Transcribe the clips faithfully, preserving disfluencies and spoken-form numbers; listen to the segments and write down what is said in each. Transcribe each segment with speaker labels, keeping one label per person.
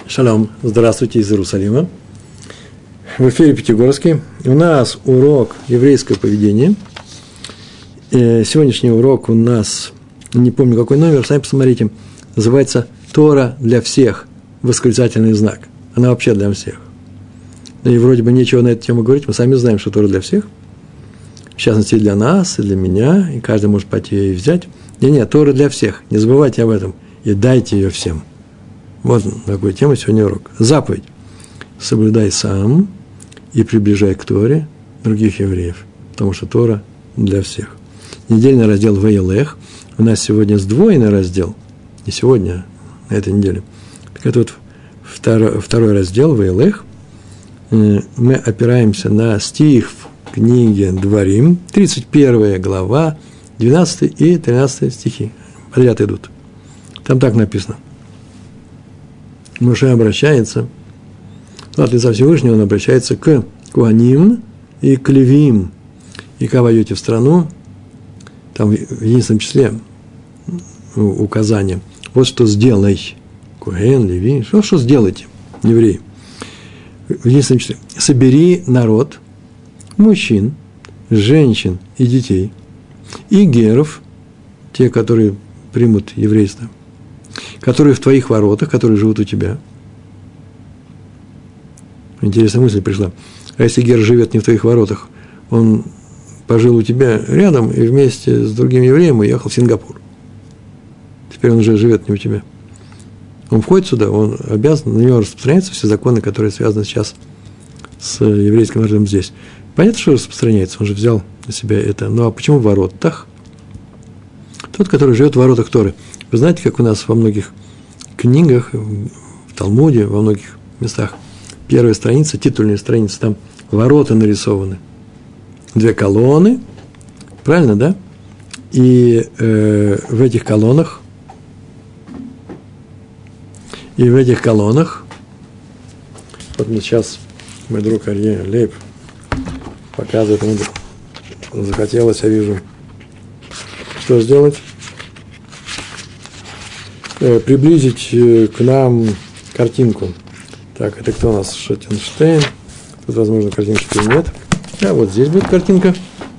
Speaker 1: Шалом, здравствуйте из Иерусалима. В эфире Пятигорский. У нас урок еврейское поведение. Сегодняшний урок у нас, не помню какой номер, сами посмотрите, называется «Тора для всех», восклицательный знак. Она вообще для всех. И вроде бы нечего на эту тему говорить, мы сами знаем, что Тора для всех. В частности, и для нас, и для меня, и каждый может пойти ее и взять. Не-не, Тора для всех, не забывайте об этом, и дайте ее всем. Вот такая тема сегодня урок. Заповедь. Соблюдай сам и приближай к Торе других евреев, потому что Тора для всех. Недельный раздел Ваелех. У нас сегодня сдвоенный раздел. Не сегодня, а на этой неделе. Так это вот второй, второй раздел Ваелех. Мы опираемся на стих в книге Дворим, тридцать первая глава, двенадцатый и тринадцатый стихи. Подряд идут. Там так написано. Моше обращается, ну, от лица Всевышнего он обращается к Куаним и к Левиим. И когда войдете в страну, там в единственном числе указание, вот что сделай, Куэн, Леви, что, что сделайте, евреи, в единственном числе, собери народ, мужчин, женщин и детей, и геров, те, которые примут еврейство, которые в твоих воротах, которые живут у тебя. Интересная мысль пришла. А если гер живет не в твоих воротах, он пожил у тебя рядом и вместе с другим евреем уехал в Сингапур. Теперь он уже живет не у тебя. Он входит сюда, он обязан, на него распространяются все законы, которые связаны сейчас с еврейским народом здесь. Понятно, что распространяется, он же взял на себя это. Ну а почему в воротах? Тот, который живет в воротах Торы. Вы знаете, как у нас во многих книгах, в Талмуде, во многих местах, первая страница, титульная страница, там ворота нарисованы. Две колонны, правильно, да? И э, в этих колоннах, и в этих колоннах, вот мне сейчас мой друг Арье Лейб показывает, ему захотелось, я вижу, что сделать? Приблизить к нам картинку. Так, это кто у нас? Шотенштейн. Тут, возможно, картинки нет. А вот здесь будет картинка.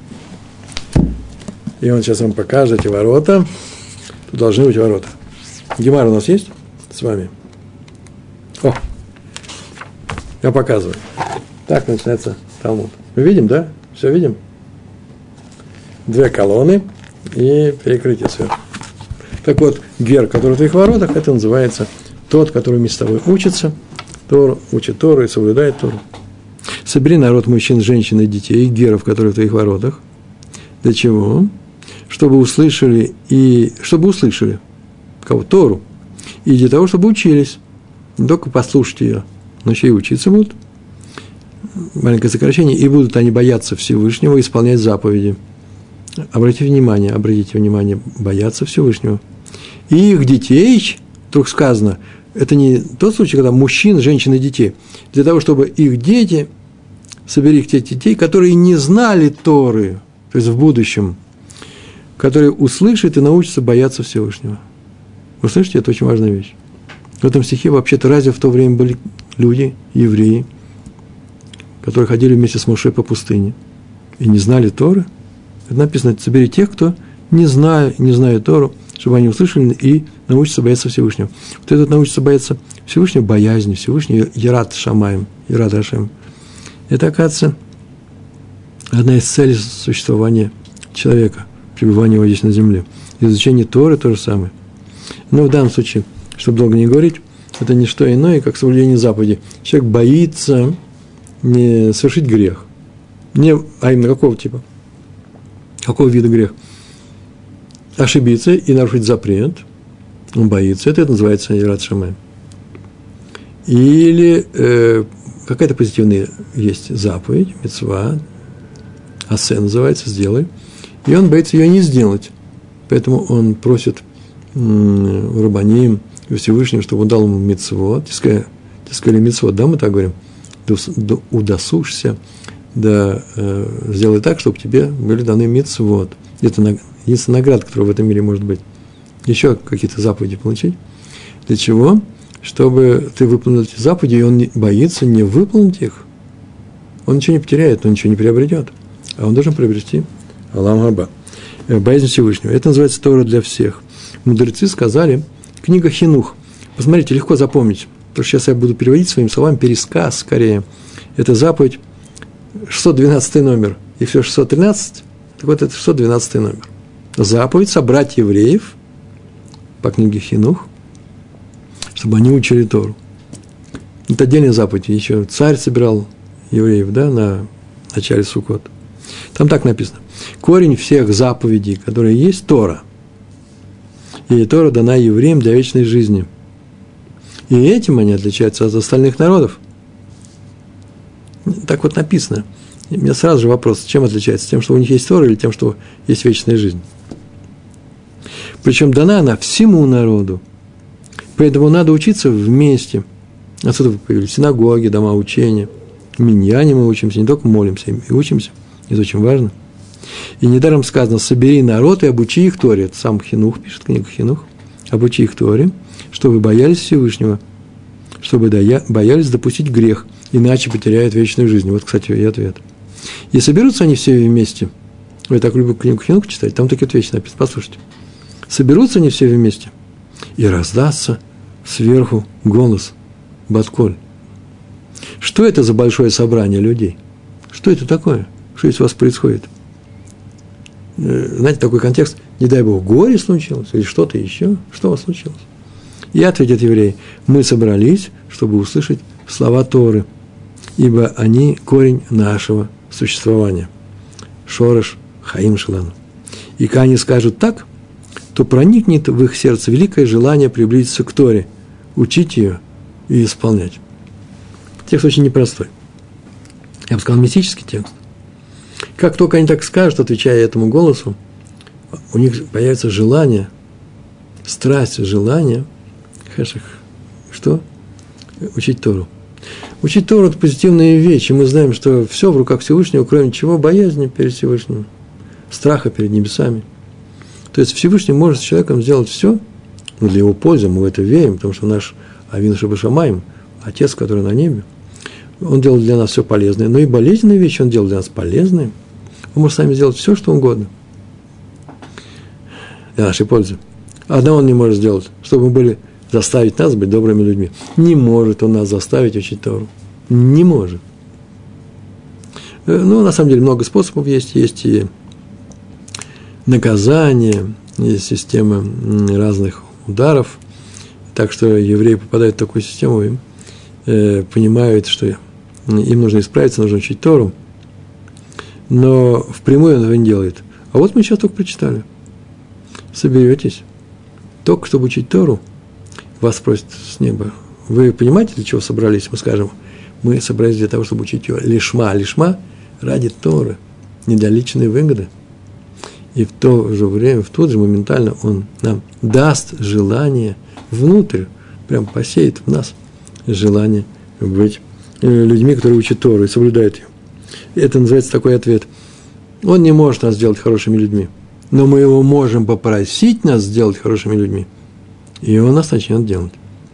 Speaker 1: И он сейчас вам покажет эти ворота. Тут должны быть ворота. Гемар у нас есть с вами? О! Я показываю. Так начинается Талмуд. Мы видим, да? Все видим? Две колонны и перекрытие сверху. Так вот, гер, который в твоих воротах, это называется тот, который вместе с тобой учится, Тору, учит Тору и соблюдает Тору. Собери народ мужчин, женщин и детей, геров, которые в твоих воротах. Для чего? Чтобы услышали, и чтобы услышали кого? Тору. И для того, чтобы учились. Не только послушать ее, но еще и учиться будут. Маленькое сокращение. И будут они бояться Всевышнего, исполнять заповеди. Обратите внимание, обратите внимание, бояться Всевышнего. И их детей, вдруг сказано, это не тот случай, когда мужчин, женщин и детей, для того, чтобы их дети, собери их тех детей, которые не знали Торы, то есть в будущем, которые услышат и научатся бояться Всевышнего. Вы слышите, это очень важная вещь. В этом стихе вообще-то разве в то время были люди, евреи, которые ходили вместе с Моше по пустыне и не знали Торы? Это написано, собери тех, кто не знает, не знает Тору, чтобы они услышали и научатся бояться Всевышнего. Вот этот научится бояться Всевышнего, боязнь Всевышнего, Ярат Шамаем, Ярат Ашем. Это, оказывается, одна из целей существования человека, пребывания его здесь на земле. Изучение Торы то же самое. Но в данном случае, чтобы долго не говорить, это не что иное, как соблюдение заповедей. Человек боится не совершить грех. Не, а именно какого типа? Какого вида грех? Ошибиться и нарушить запрет. Он боится. Это, это называется Ярат Шамаем. Или э, какая-то позитивная есть заповедь, мицва, асе называется, сделай. И он боится ее не сделать. Поэтому он просит м, рабаним и Всевышнего, чтобы он дал ему мицвот. Тискали мицвот, да, мы так говорим? Удосужься, да, э, сделай так, чтобы тебе были даны мицвот. Это единственная награда, которая в этом мире может быть. Еще какие-то заповеди получить. Для чего? чтобы ты выполнил эти заповеди, и он боится не выполнить их. Он ничего не потеряет, он ничего не приобретет. А он должен приобрести Алам Хаба, боязнь Всевышнего. Это называется Тора для всех. Мудрецы сказали, книга Хинух. Посмотрите, легко запомнить. Потому что сейчас я буду переводить своими словами пересказ скорее. Это заповедь, шестьсот двенадцатый номер. И все шестьсот тринадцать, так вот это шестьсот двенадцатый номер. Заповедь собрать евреев по книге Хинух, чтобы они учили Тору. Это отдельная заповедь. Еще царь собирал евреев, да, на начале Суккот. Там так написано. Корень всех заповедей, которые есть, Тора. И Тора дана евреям для вечной жизни. И этим они отличаются от остальных народов. Так вот написано. И у меня сразу же вопрос, чем отличается? Тем, что у них есть Тора, или тем, что есть вечная жизнь? Причем дана она всему народу. Поэтому надо учиться вместе. Отсюда появились синагоги, дома учения. В миньяне мы учимся, не только молимся, и учимся. Это очень важно. И недаром сказано, собери народ и обучи их Торе. Это сам Хинух пишет, книга Хинух. Обучи их Торе, чтобы боялись Всевышнего, чтобы боялись допустить грех, иначе потеряют вечную жизнь. Вот, кстати, и ответ. И соберутся они все вместе. Я так люблю книгу Хинух читать, там такие вот вещи написаны. Послушайте. Соберутся они все вместе, и раздастся сверху голос Батколь. Что это за большое собрание людей? Что это такое? Что здесь у вас происходит? Знаете, такой контекст, не дай Бог, горе случилось, или что-то еще? Что у вас случилось? И ответят евреи, мы собрались, чтобы услышать слова Торы, ибо они корень нашего существования. Шорош Хаим Шелану. И когда они скажут так, то проникнет в их сердце великое желание приблизиться к Торе, учить ее и исполнять. Текст очень непростой. Я бы сказал, мистический текст. Как только они так скажут, отвечая этому голосу, у них появится желание, страсть, желание, хэших, что? Учить Тору. Учить Тору – это позитивная вещь, и мы знаем, что все в руках Всевышнего, кроме чего? Боязни перед Всевышним, страха перед небесами. То есть Всевышний может с человеком сделать все, ну, для его пользы, мы в это верим, потому что наш Авину Шебашамаим, Отец, который на небе, Он делает для нас все полезное, но и болезненные вещи Он делает для нас полезные. Он может с нами сделать все, что угодно для нашей пользы. Одного Он не может сделать, чтобы мы были, заставить нас быть добрыми людьми. Не может Он нас заставить учить Тору. Не может. Ну, на самом деле, много способов есть. Есть и наказание, есть система разных ударов. Так что евреи попадают в такую систему и э, понимают, что им нужно исправиться, нужно учить Тору. Но впрямую он этого не делает. А вот мы сейчас только прочитали. Соберетесь, только чтобы учить Тору, вас просят с неба. Вы понимаете, для чего собрались? Мы скажем, мы собрались для того, чтобы учить ее лишма. Лишма ради Торы, не для личной выгоды. И в то же время, в тот же моментально он нам даст желание внутрь, прям посеет в нас желание быть людьми, которые учат Тору и соблюдают ее. Это называется такой ответ. Он не может нас сделать хорошими людьми, но мы его можем попросить нас сделать хорошими людьми, и он нас начнет делать.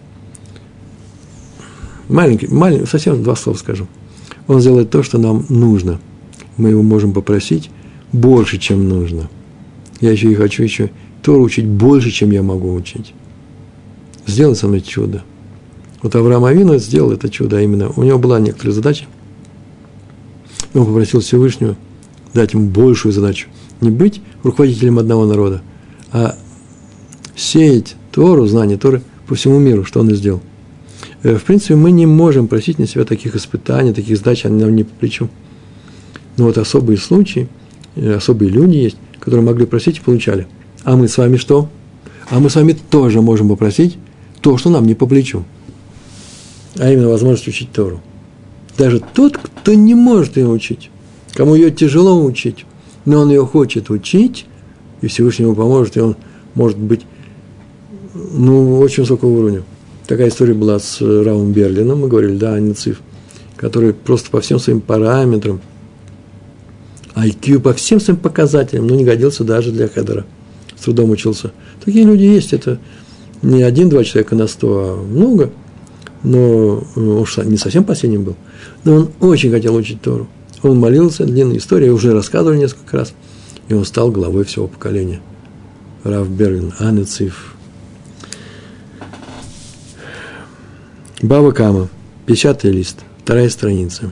Speaker 1: Маленький, маленький, совсем два слова скажу. Он сделает то, что нам нужно. Мы его можем попросить больше, чем нужно. Я еще и хочу еще Тору учить больше, чем я могу учить. Сделай со мной чудо. Вот Авраам Авину сделал это чудо, а именно у него была некоторая задача. И он попросил Всевышнего дать ему большую задачу. Не быть руководителем одного народа, а сеять Тору, знание Торы по всему миру, что он и сделал. В принципе, мы не можем просить на себя таких испытаний, таких задач, они нам не по плечу. Но вот особые случаи, особые люди есть, которые могли просить и получали. А мы с вами что? А мы с вами тоже можем попросить то, что нам не по плечу. А именно возможность учить Тору. Даже тот, кто не может ее учить, кому ее тяжело учить, но он ее хочет учить, и Всевышний ему поможет, и он может быть, ну, очень высокого уровня. Такая история была с Равом Берлином, мы говорили, да, Нецив, который просто по всем своим параметрам, ай кью по всем своим показателям, ну, не годился даже для хедера. С трудом учился. Такие люди есть, это не один-два человека на сто, а много, но уж не совсем последним был. Но он очень хотел учить Тору. Он молился, длинная история, уже рассказывали несколько раз, и он стал главой всего поколения. Рав Берген, Анециф. Бава Кама, печатный лист, вторая страница.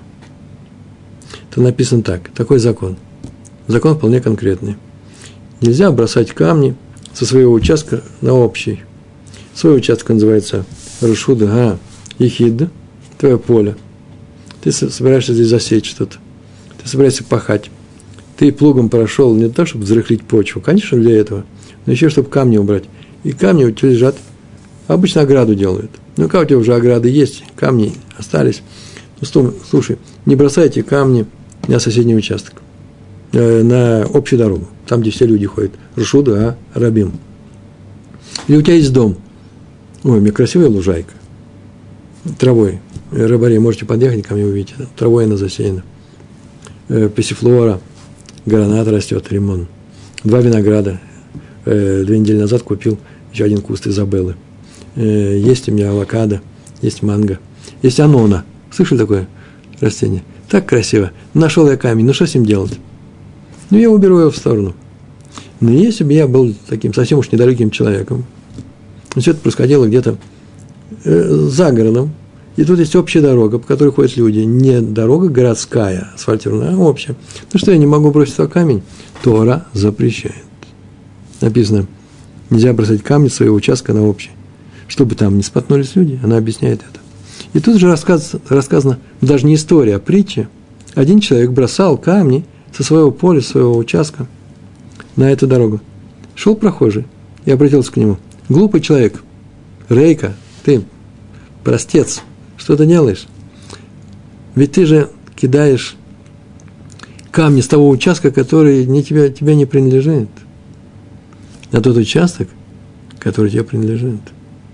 Speaker 1: Тут написано так, такой закон. Закон вполне конкретный. Нельзя бросать камни со своего участка на общий. Свой участок называется Рушуда Га Ехид, твое поле. Ты собираешься здесь засеять что-то. Ты собираешься пахать. Ты плугом прошел не то, чтобы взрыхлить почву, конечно, для этого, но еще, чтобы камни убрать. И камни у тебя лежат. Обычно ограду делают. Ну, как у тебя уже ограды есть, камни остались. Ну, слушай, не бросайте камни на соседний участок, э, на общую дорогу, там, где все люди ходят. Рушуда, а, Рабим. Или у тебя есть дом. Ой, у меня красивая лужайка. Травой. Рыбари, можете подъехать ко мне, увидите. Травой она засеяна. Э, пассифлора, гранат растет, лимон. Два винограда. Э, две недели назад купил еще один куст Изабеллы. Э, есть у меня авокадо, есть манго. Есть анона. Слышали такое растение? Так красиво. Нашел я камень. Ну, что с ним делать? Ну, я уберу его в сторону. Но если бы я был таким совсем уж недалеким человеком, все это происходило где-то э, за городом, и тут есть общая дорога, по которой ходят люди. Не дорога городская, асфальтированная, а общая. Ну, что я не могу бросить туда камень? Тора запрещает. Написано, нельзя бросать камни своего участка на общий. Чтобы там не споткнулись люди, она объясняет это. И тут же рассказ, рассказано, даже не история, а притча. Один человек бросал камни со своего поля, своего участка на эту дорогу. Шел прохожий и обратился к нему. Глупый человек, Рейка, ты, простец, что ты делаешь? Ведь ты же кидаешь камни с того участка, который не тебя, тебе не принадлежит, на тот участок, который тебе принадлежит.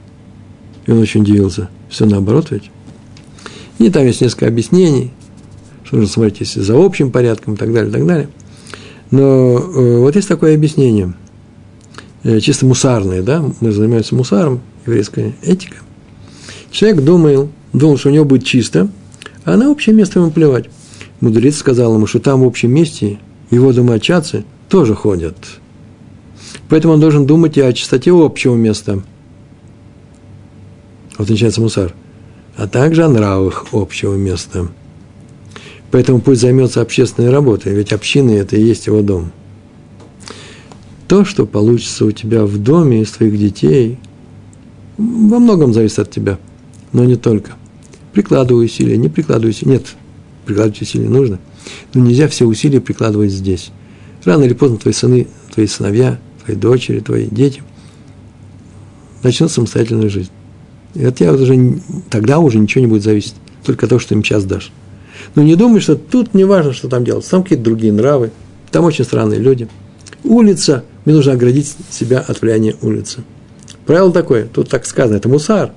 Speaker 1: И он очень удивился. Все наоборот ведь. И там есть несколько объяснений, что нужно смотреть, если за общим порядком и так далее, и так далее. Но э, вот есть такое объяснение, э, чисто мусарное, да, мы занимаемся мусаром, еврейская этика. Человек думал, думал, что у него будет чисто, а на общее место ему плевать. Мудрец сказал ему, что там в общем месте его домочадцы тоже ходят. Поэтому он должен думать и о чистоте общего места. Вот начинается мусар. А также о нравах общего места. Поэтому пусть займется общественной работой, ведь община – это и есть его дом. То, что получится у тебя в доме из твоих детей, во многом зависит от тебя, но не только. Прикладывай усилия, не прикладывай усилия. Нет, прикладывать усилия нужно, но нельзя все усилия прикладывать здесь. Рано или поздно твои сыны, твои сыновья, твои дочери, твои дети начнут самостоятельную жизнь. И от тебя уже, тогда уже ничего не будет зависеть, только от того, что им час дашь. Но не думай, что тут не важно, что там делать. Там какие-то другие нравы, там очень странные люди. Улица, мне нужно оградить себя от влияния улицы. Правило такое, тут так сказано, это мусар.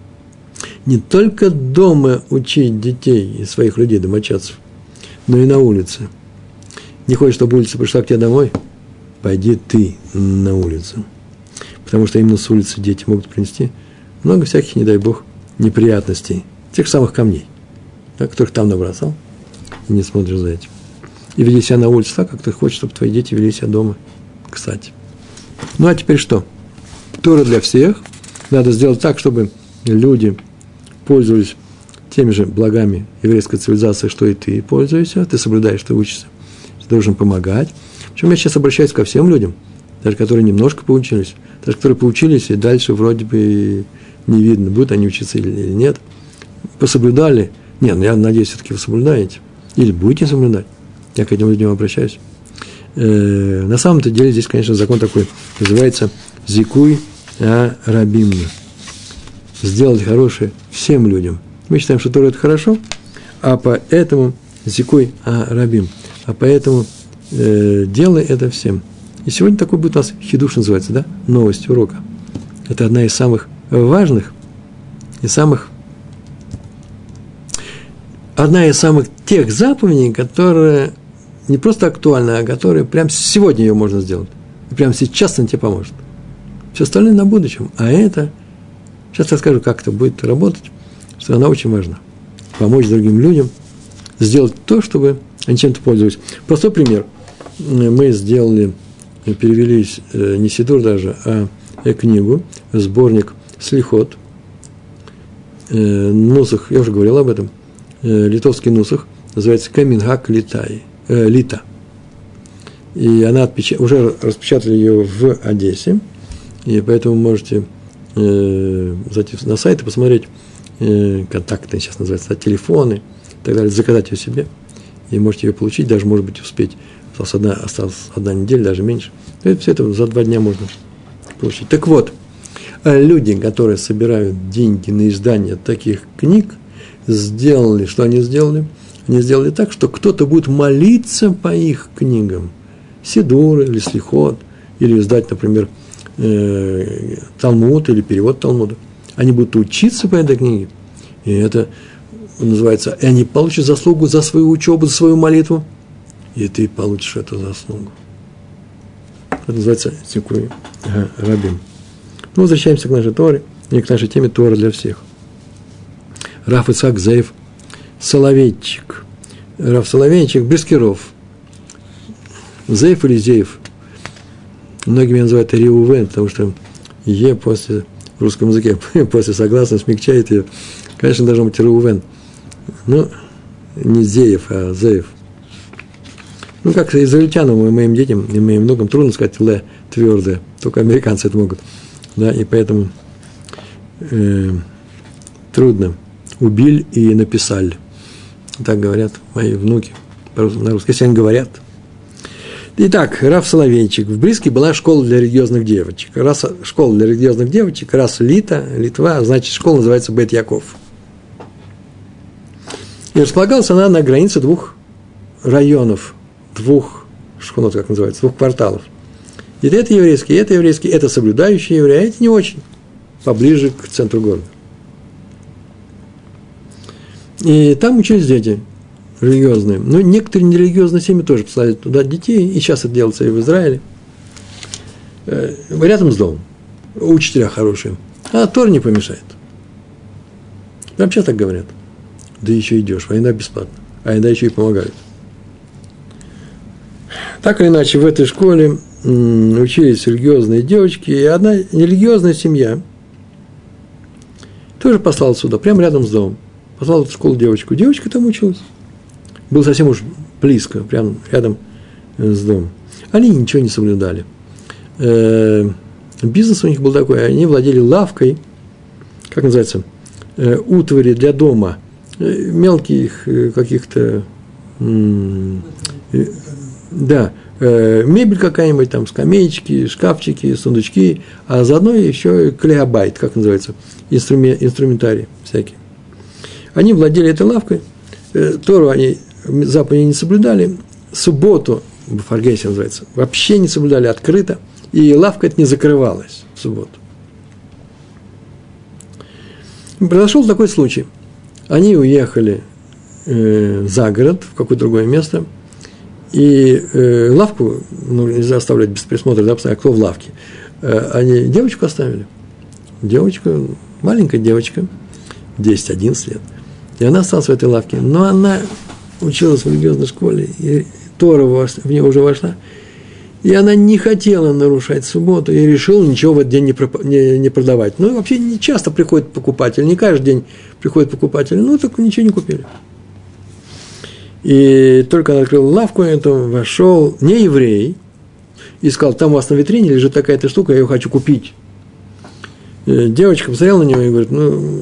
Speaker 1: Не только дома учить детей и своих людей, домочадцев, но и на улице. Не хочешь, чтобы улица пришла к тебе домой? Пойди ты на улицу. Потому что именно с улицы дети могут принести много всяких, не дай бог, неприятностей, тех самых камней, да, которых там набросал, и не смотришь за этим. И веди себя на улице так, как ты хочешь, чтобы твои дети вели себя дома, кстати. Ну, а теперь что? Тора для всех. Надо сделать так, чтобы люди пользовались теми же благами еврейской цивилизации, что и ты пользуешься, ты соблюдаешь, ты учишься, ты должен помогать. Причем я сейчас обращаюсь ко всем людям, даже которые немножко поучились, даже которые поучились, и дальше вроде бы не видно, будут они учиться или нет. Пособлюдали. Нет, ну я надеюсь, все-таки вы соблюдаете. Или будете соблюдать. Я к этим людям обращаюсь. Э, на самом-то деле здесь, конечно, закон такой, называется «Зикуй а-рабим». Сделать хорошее всем людям. Мы считаем, что Тора – это хорошо, а поэтому «Зикуй а-рабим». А поэтому э, делай это всем. И сегодня такой будет у нас хидуш называется, да? Новость урока. Это одна из самых важных и самых одна из самых тех заповедей, которая не просто актуальна, а которая прямо сегодня ее можно сделать. И прямо сейчас она тебе поможет. Все остальное на будущем. А это, сейчас я скажу, как это будет работать, что она очень важна. Помочь другим людям, сделать то, чтобы они чем-то пользовались. Простой пример. Мы сделали, перевели не сидур даже, а книгу, сборник слихот, нусах, я уже говорил об этом, литовский нусах, называется Камингак Литай, э, Лита. И она отпеч... уже распечатали ее в Одессе, и поэтому можете э, зайти на сайт и посмотреть э, контакты, сейчас называется, телефоны и так далее, заказать ее себе, и можете ее получить, даже, может быть, успеть. Осталась одна, осталась одна неделя, даже меньше. И все это за два дня можно получить. Так вот, люди, которые собирают деньги на издание таких книг, сделали, что они сделали? Они сделали так, что кто-то будет молиться по их книгам. Сидур или слихот, или издать, например, э, Талмуд или перевод Талмуда. Они будут учиться по этой книге. И это называется, и они получат заслугу за свою учебу, за свою молитву. И ты получишь эту заслугу. Это называется Сикуй Рабим. Ну, возвращаемся к нашей Торе, и к нашей теме Тора для всех. Рав Ицхак Зеев Соловейчик. Рав Соловейчик Брискиров. Зеев или Зеев? Многие меня называют Реувен, потому что Е после, в русском языке, после согласной смягчает ее. Конечно, должен быть Реувен. Но не Зеев, а Зеев. Ну, как израильтянам и моим детям, и моим внукам трудно сказать «ле» твердое. Только американцы это могут. Да, и поэтому э, трудно. Убили и написали. Так говорят мои внуки на русском. Если они говорят. Итак, Рав Соловейчик. В Бриске была школа для религиозных девочек. Раз школа для религиозных девочек, раз Лита, Литва, значит, школа называется Бет Яков. И располагалась она на границе двух районов, двух шхунот, как называется, двух кварталов. И это еврейский, и это еврейский, это соблюдающие евреи, а это не очень, поближе к центру города. И там учились дети религиозные. Но некоторые нерелигиозные семьи тоже послали туда детей, и сейчас это делается и в Израиле. Рядом с домом. Учителя хорошие. А Тор не помешает. Вообще так говорят. Да еще идешь, а иногда бесплатно. А иногда еще и помогают. Так или иначе, в этой школе учились религиозные девочки, и одна нерелигиозная семья тоже послала сюда, прямо рядом с домом. Послала в школу девочку. Девочка там училась. Было совсем уж близко, прямо рядом с домом. Они ничего не соблюдали. Бизнес у них был такой, они владели лавкой, как называется, утвари для дома, мелких каких-то, да, мебель какая-нибудь, там, скамеечки, шкафчики, сундучки, а заодно еще клеобайт, как называется, инструментарий всякий. Они владели этой лавкой, Тору они заповеди не соблюдали, субботу, в Фаргейсе называется, вообще не соблюдали открыто, и лавка эта не закрывалась в субботу. Произошел такой случай. Они уехали э, за город, в какое-то другое место, и э, лавку, ну, нельзя оставлять без присмотра, да, а кто в лавке? Э, они девочку оставили. Девочка, маленькая девочка, десять-одиннадцать лет. И она осталась в этой лавке. Но она училась в религиозной школе, и Тора в нее уже вошла. И она не хотела нарушать субботу, и решила ничего в этот день не, проп- не, не продавать. Ну, вообще не часто приходит покупатель, не каждый день приходит покупатель, ну, так ничего не купили. И только она открыла лавку, это вошел не еврей, и сказал, там у вас на витрине лежит такая-то штука, я ее хочу купить. И девочка посмотрела на него и говорит, ну,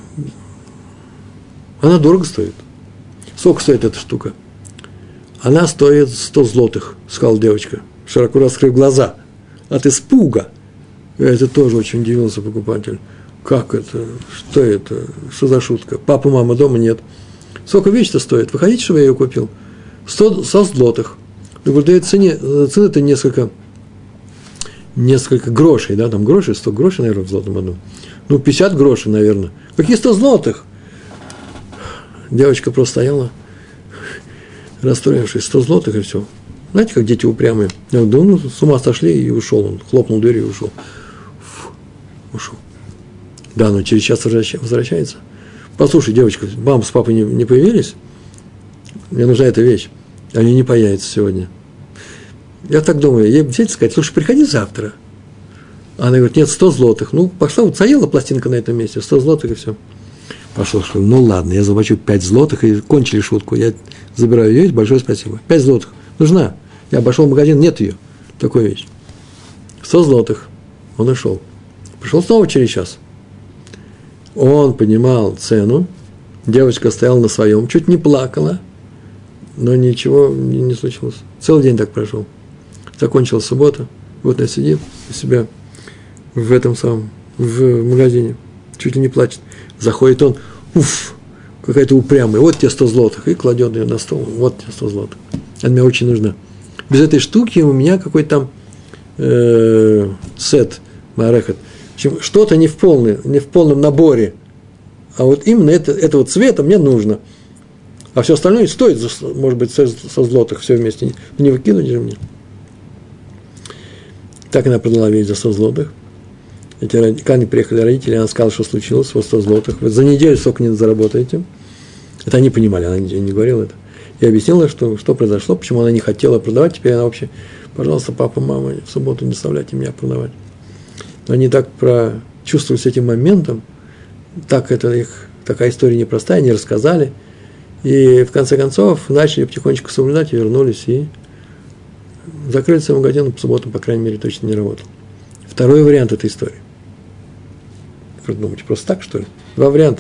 Speaker 1: она дорого стоит. Сколько стоит эта штука? Она стоит сто злотых, сказала девочка, широко раскрыв глаза от испуга. И это тоже очень удивился покупатель. Как это? Что это? Что за шутка? Папа, мама дома нет. Сколько вещь-то стоит? Вы хотите, чтобы я ее купил? сто злотых. Я говорю, да это цене, цена-то несколько, несколько грошей, да, там гроши, сто грошей, наверное, в злотом одном. Ну, пятьдесят грошей, наверное. Какие сто злотых? Девочка просто стояла, расстроившись, сто злотых и все. Знаете, как дети упрямые. Я говорю, да ну, с ума сошли, и ушел он, хлопнул дверью и ушел. ушел. Да, но через час возвращается. Послушай, девочка, мама с папой не, не появились? Мне нужна эта вещь. Они не появятся сегодня. Я так думаю, ей взять и сказать, слушай, приходи завтра. Она говорит, нет, сто злотых. Ну, пошла, вот заела пластинка на этом месте, сто злотых и все. Пошел, что, ну ладно, я заплачу пять злотых, и кончили шутку. Я забираю ее, большое спасибо. пять злотых. Нужна. Я обошел магазин, нет ее. Такую вещь. сто злотых. Он ушел. Пришел снова через час. Он поднимал цену. Девочка стояла на своем, чуть не плакала, но ничего не, не случилось. Целый день так прошел. Закончилась суббота. Вот она сидит у себя в этом самом, в магазине. Чуть ли не плачет. Заходит он, уф, какая-то упрямая. Вот тебе сто злотых. И кладет ее на стол. Вот тебе сто злотых. Она мне очень нужна. Без этой штуки у меня какой-то там э, сет марехет. Что-то не в, полной, не в полном наборе. А вот именно это, этого цвета мне нужно. А все остальное стоит, может быть, со, со злотых все вместе. Не выкинуть же мне. Так она продала вещь за сто злотых. Эти, когда они приехали родители, она сказала, что случилось, вот сто злотых. Вы за неделю столько не заработаете. Это они понимали, она не, не говорила это. Я объяснила, что, что произошло, почему она не хотела продавать. Теперь она вообще, пожалуйста, папа, мама, в субботу не заставляйте меня продавать. Но они так прочувствовались этим моментом, так это их, такая история непростая, они рассказали. И в конце концов начали потихонечку соблюдать и вернулись, и закрыли свой магазин, по субботам, по крайней мере, точно не работал. Второй вариант этой истории. Как думаете, просто так, что ли? Два варианта.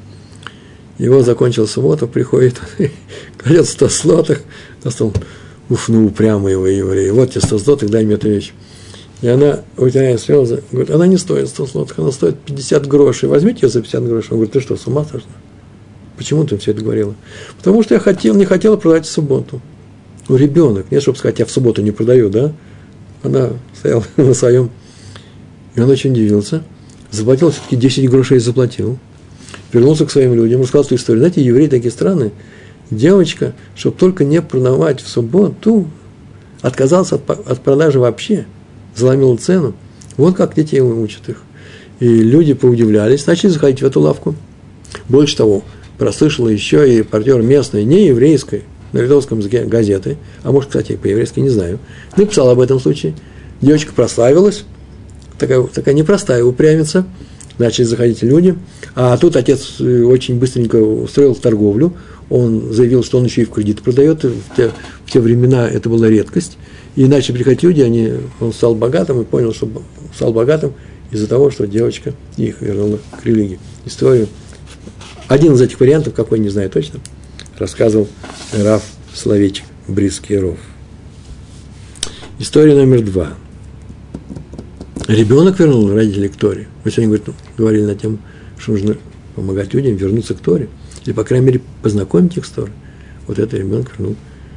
Speaker 1: Его закончила суббота, приходит, кладет сто злотых, на стол, уф, ну упрямый его еврей, вот тебе сто злотых, дай мне эту вещь. И она, утирая слезы, говорит, она не стоит сто злотых, она стоит пятьдесят грошей, возьмите ее за пятьдесят грошей. Он говорит, ты что, с ума сошла? Почему ты все это говорила? Потому что я хотел, не хотела продать в субботу. Ну, ребенок, нет, чтобы сказать, я в субботу не продаю, да? Она стояла на своем. И он очень удивился. Заплатил все-таки десять грошей, заплатил. Вернулся к своим людям, рассказал эту историю. Знаете, евреи такие странные. Девочка, чтобы только не продавать в субботу, отказался от, от продажи вообще. Заломила цену. Вот как детей учат их. И люди поудивлялись, начали заходить в эту лавку. Больше того, прослышала еще и репортер местной, не еврейской, на литовском языке газеты, а может, кстати, по-еврейски, не знаю, написал об этом случае. Девочка прославилась, такая, такая непростая упрямица, начали заходить люди, а тут отец очень быстренько устроил торговлю, он заявил, что он еще и в кредит продает, в те, в те времена это была редкость, и начали приходить люди, они, он стал богатым и понял, что стал богатым из-за того, что девочка их вернула к религии. Историю. Один из этих вариантов, какой не знаю точно, рассказывал Рав Соловейчик, Брисский Ров. История номер два. Ребенок вернул родителей к Торе. Мы сегодня говорит, говорили на тему, что нужно помогать людям вернуться к Торе. Или, по крайней мере, познакомить их с Торой. Вот это ребенок вернул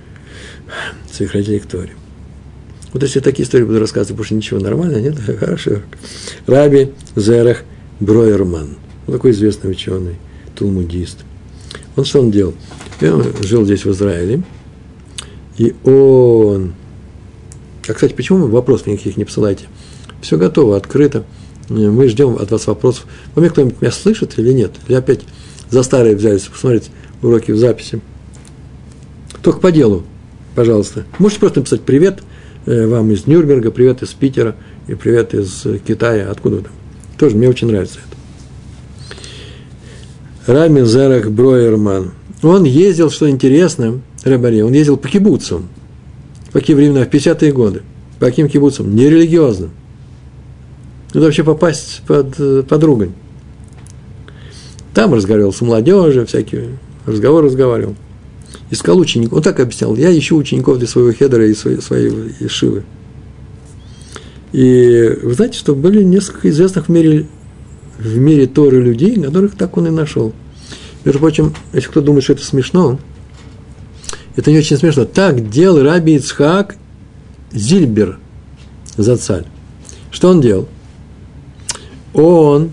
Speaker 1: своих родителей к Торе. Вот если я такие истории буду рассказывать, потому что ничего, нормально, нет? Хорошо. Раби Зерах Бройерман. Вот такой известный ученый, талмудист. Он что он делал? Он жил здесь, в Израиле. И он... А, кстати, почему вы вопросов никаких не посылаете? Все готово, открыто. Мы ждем от вас вопросов. Вы меня кто-нибудь меня слышит или нет? Или опять за старые взялись посмотреть уроки в записи? Только по делу, пожалуйста. Можете просто написать «Привет» вам из Нюрнберга, «Привет» из Питера и «Привет» из Китая. Откуда вы там? Тоже мне очень нравится это. Раби Зерах Бройерман. Он ездил, что интересно, Рабари, он ездил по кибуцам. В какие времена? В пятидесятые годы. По каким кибуцам? Нерелигиозным. Надо вообще попасть под, под ругань. Там разговаривал с молодежью, всякие разговоры разговаривал. Искал учеников. Он так объяснял. Я ищу учеников для своего хедера и своей, своей ешивы. И вы знаете, что были несколько известных в мире, в мире Торы людей, которых так он и нашел. Между прочим, если кто думает, что это смешно, это не очень смешно. Так делал Раби Ицхак Зильбер Зацаль. Что он делал? Он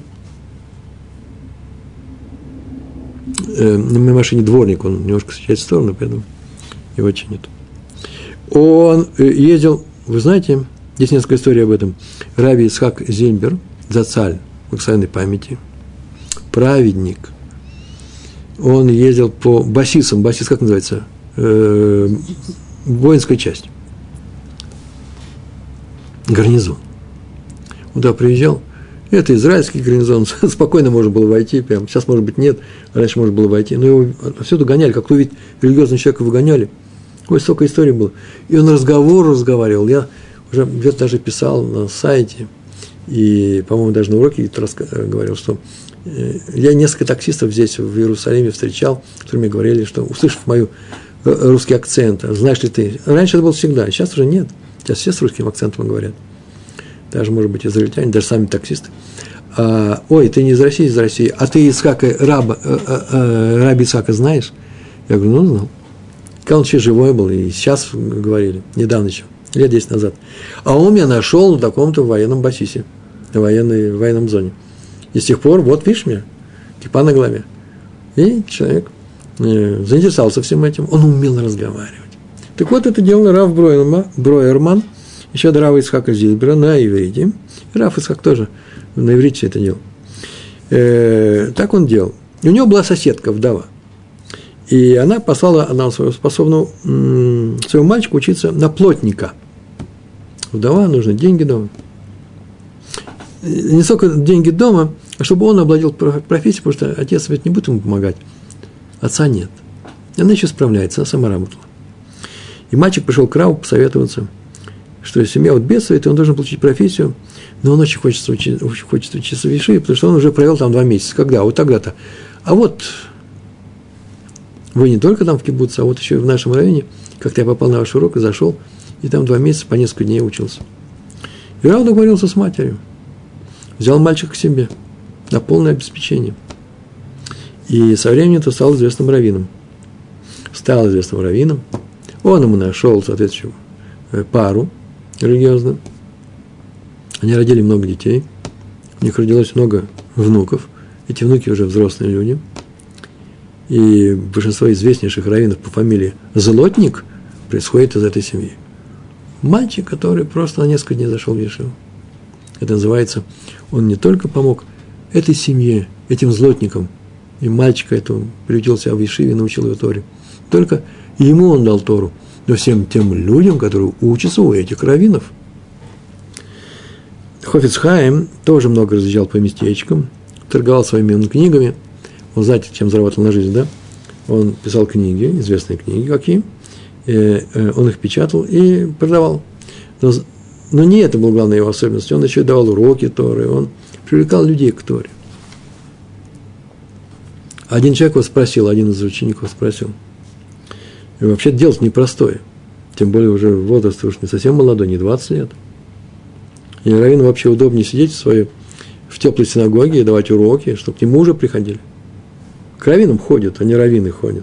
Speaker 1: э, на машине дворник, он немножко съезжает в сторону, поэтому его чинит. Он ездил, вы знаете, есть несколько историй об этом. Раби Ицхак Зильбер Зацаль, благословенной памяти, праведник. Он ездил по басисам, басис как называется? Э, воинская часть. Гарнизон. Он туда приезжал. Это израильский гарнизон. Спокойно можно было войти. Прям. Сейчас, может быть, нет. Раньше можно было войти. Но его отсюда гоняли. Как увидеть религиозного человека, выгоняли. Ой, столько историй было. И он разговор разговаривал. Я уже где-то даже писал на сайте. И, по-моему, даже на уроке говорил, что я несколько таксистов здесь, в Иерусалиме, встречал, которые мне говорили, что, услышав мою русский акцент, знаешь ли ты, раньше это было всегда, сейчас уже нет. Сейчас все с русским акцентом говорят. Даже, может быть, израильтяне, даже сами таксисты. А, ой, ты не из России, из России, а ты Ицхака, раба, а, а, раби Ицхака знаешь? Я говорю, ну, знал. Когда он еще живой был, и сейчас говорили, недавно еще, лет десять назад. А он меня нашел на таком-то военном басисе, на военной, в военном зоне. И с тех пор, вот, видишь меня, кипа на голове. И человек э, заинтересовался всем этим, он умел разговаривать. Так вот, это делал Рав Броерман, еще до Рава Ицхака Зильбера на иврите. Рав Ицхак тоже на иврите все это делал. Э, так он делал. И у него была соседка, вдова. И она послала одного своего способного, м- своего мальчика учиться на плотника. Вдова, нужны деньги дома. Не столько деньги дома, а чтобы он обладал профессией, потому что отец ведь не будет ему помогать. Отца нет. Она еще справляется, она сама работала. И мальчик пришел к Раву посоветоваться, что семья вот бедствует, и он должен получить профессию, но он очень хочет учиться, хочет учиться в Ешиве, потому что он уже провел там два месяца. Когда? Вот тогда-то. А вот вы не только там в кибуце, а вот еще и в нашем районе, как-то я попал на ваш урок и зашел, и там два месяца по несколько дней учился. И Рав договорился с матерью. Взял мальчика к себе на полное обеспечение. И со временем это стал известным раввином. Стал известным раввином. Он ему нашел соответствующую пару религиозную. Они родили много детей. У них родилось много внуков. Эти внуки уже взрослые люди. И большинство известнейших раввинов по фамилии Злотник происходит из этой семьи. Мальчик, который просто на несколько дней зашел в Ешиву. Это называется, он не только помог этой семье, этим злотникам, и мальчика этого приютил себя в Ешиве и научил его Торе. Только ему он дал Тору, но всем тем людям, которые учатся у этих раввинов. Хофец Хаим тоже много разъезжал по местечкам, торговал своими книгами. Он, знаете, чем заработал на жизнь, да? Он писал книги, известные книги какие, он их печатал и продавал. Но Но не это была главная его особенность. Он еще давал уроки Торы, он привлекал людей к Торе. Один человек его спросил, один из учеников спросил. И вообще дело непростое. Тем более уже возраст уж не совсем молодой, не двадцать лет. И раввину вообще удобнее сидеть в своей, в теплой синагоге и давать уроки, чтобы к нему уже приходили. К раввинам ходят, а не раввины ходят.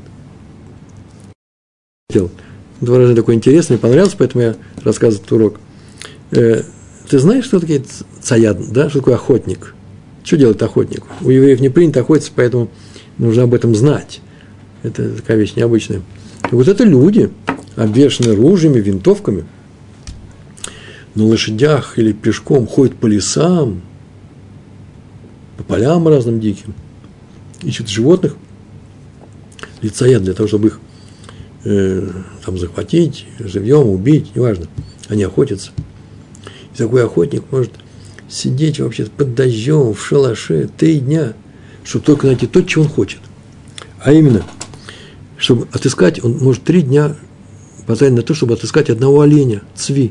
Speaker 1: Это выражение такое интересное, понравилось, поэтому я рассказываю этот урок. Ты знаешь, что такое цаяд, да? Что такое охотник? Что делает охотник? У евреев не принято охотиться, поэтому нужно об этом знать. Это такая вещь необычная. И вот это люди, обвешанные ружьями, винтовками, на лошадях или пешком ходят по лесам, по полям разным диким, ищут животных, или цаяд для того, чтобы их э, там захватить, живьем, убить, неважно. Они охотятся. И такой охотник может сидеть вообще под дождем, в шалаше три дня, чтобы только найти то, чего он хочет. А именно, чтобы отыскать, он может три дня потратить на то, чтобы отыскать одного оленя, цви.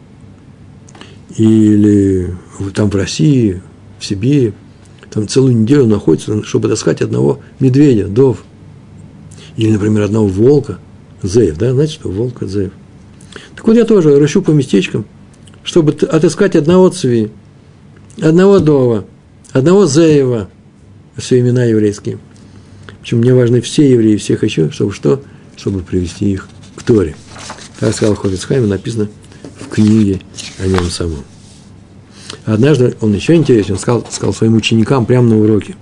Speaker 1: Или там в России, в Сибири, там целую неделю он находится, чтобы отыскать одного медведя, дов. Или, например, одного волка, зеев, да, знаете, что волк, зеев. Так вот я тоже рыщу по местечкам, чтобы отыскать одного цви, одного дова, одного зеева, все имена еврейские. Причем мне важны все евреи, всех еще, чтобы что? Чтобы привести их к Торе. Так сказал Хофец Хаим, написано в книге о нем самом. Однажды он еще интересен, он сказал, сказал своим ученикам прямо на уроке.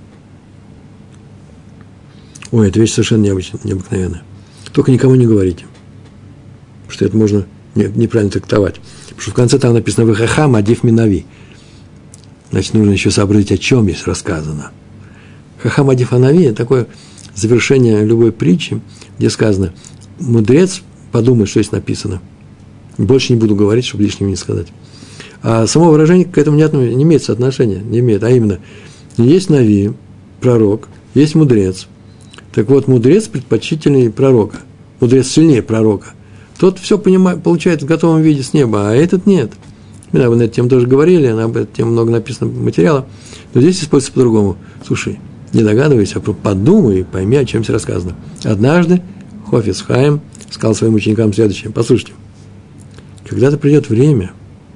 Speaker 1: Ой, эта вещь совершенно необычная, необыкновенная. Только никому не говорите, потому что это можно неправильно трактовать. Потому что в конце там написано «Вехахам адиф минави». значит, нужно еще сообразить, о чем здесь рассказано. Хахам Адифанави – такое завершение любой притчи, где сказано, мудрец подумает, что здесь написано. Больше не буду говорить, чтобы лишнего не сказать. А само выражение к этому не, не имеет соотношения, не имеет, а именно, есть нави, пророк, есть мудрец. Так вот, мудрец предпочтительнее пророка, мудрец сильнее пророка. Тот все понимает, получает в готовом виде с неба, а этот нет. Мы на эту тему тоже говорили, об этой теме много написано материала, но здесь используется по-другому. Слушай, не догадывайся, а подумай и пойми, о чем здесь рассказано. Однажды Хофец Хаим сказал своим ученикам следующее. Послушайте, когда-то придет время,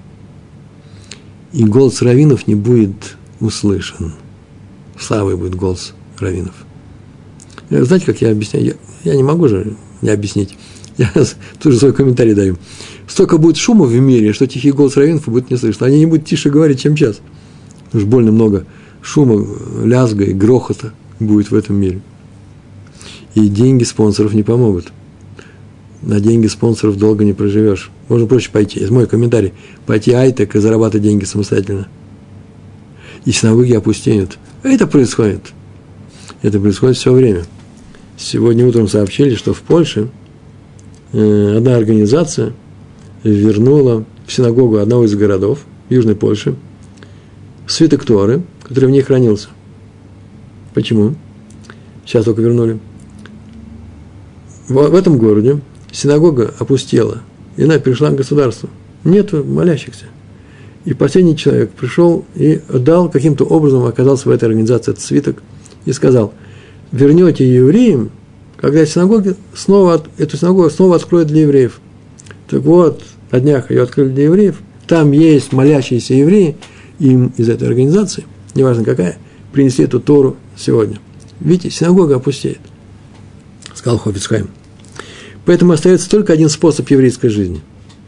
Speaker 1: и голос раввинов не будет услышан. Слабый будет голос раввинов. Знаете, как я объясняю? Я, я не могу же не объяснить. Я тут же свой комментарий даю. Столько будет шума в мире, что тихий голос раввинов будет не слышно. Они не будут тише говорить, чем час. Уж больно много шума, лязга и грохота будет в этом мире. И деньги спонсоров не помогут. На деньги спонсоров долго не проживешь. Можно проще пойти, это мой комментарий, пойти айтек и зарабатывать деньги самостоятельно. И синагоги опустеют. Это происходит. Это происходит все время. Сегодня утром сообщили, что в Польше э, одна организация вернула в синагогу одного из городов Южной Польши свиток Торы, который в ней хранился. Почему? Сейчас только вернули. В, в этом городе синагога опустела, и она перешла к государству. Нету молящихся. И последний человек пришел и дал, каким-то образом оказался в этой организации этот свиток, и сказал, вернете евреям, когда синагоги снова, эту синагогу снова откроют для евреев. Так вот, на днях ее открыли для евреев, там есть молящиеся евреи, им из этой организации, неважно какая, принесли эту Тору сегодня. Видите, синагога опустеет, сказал Хофец Хаим. Поэтому остается только один способ еврейской жизни.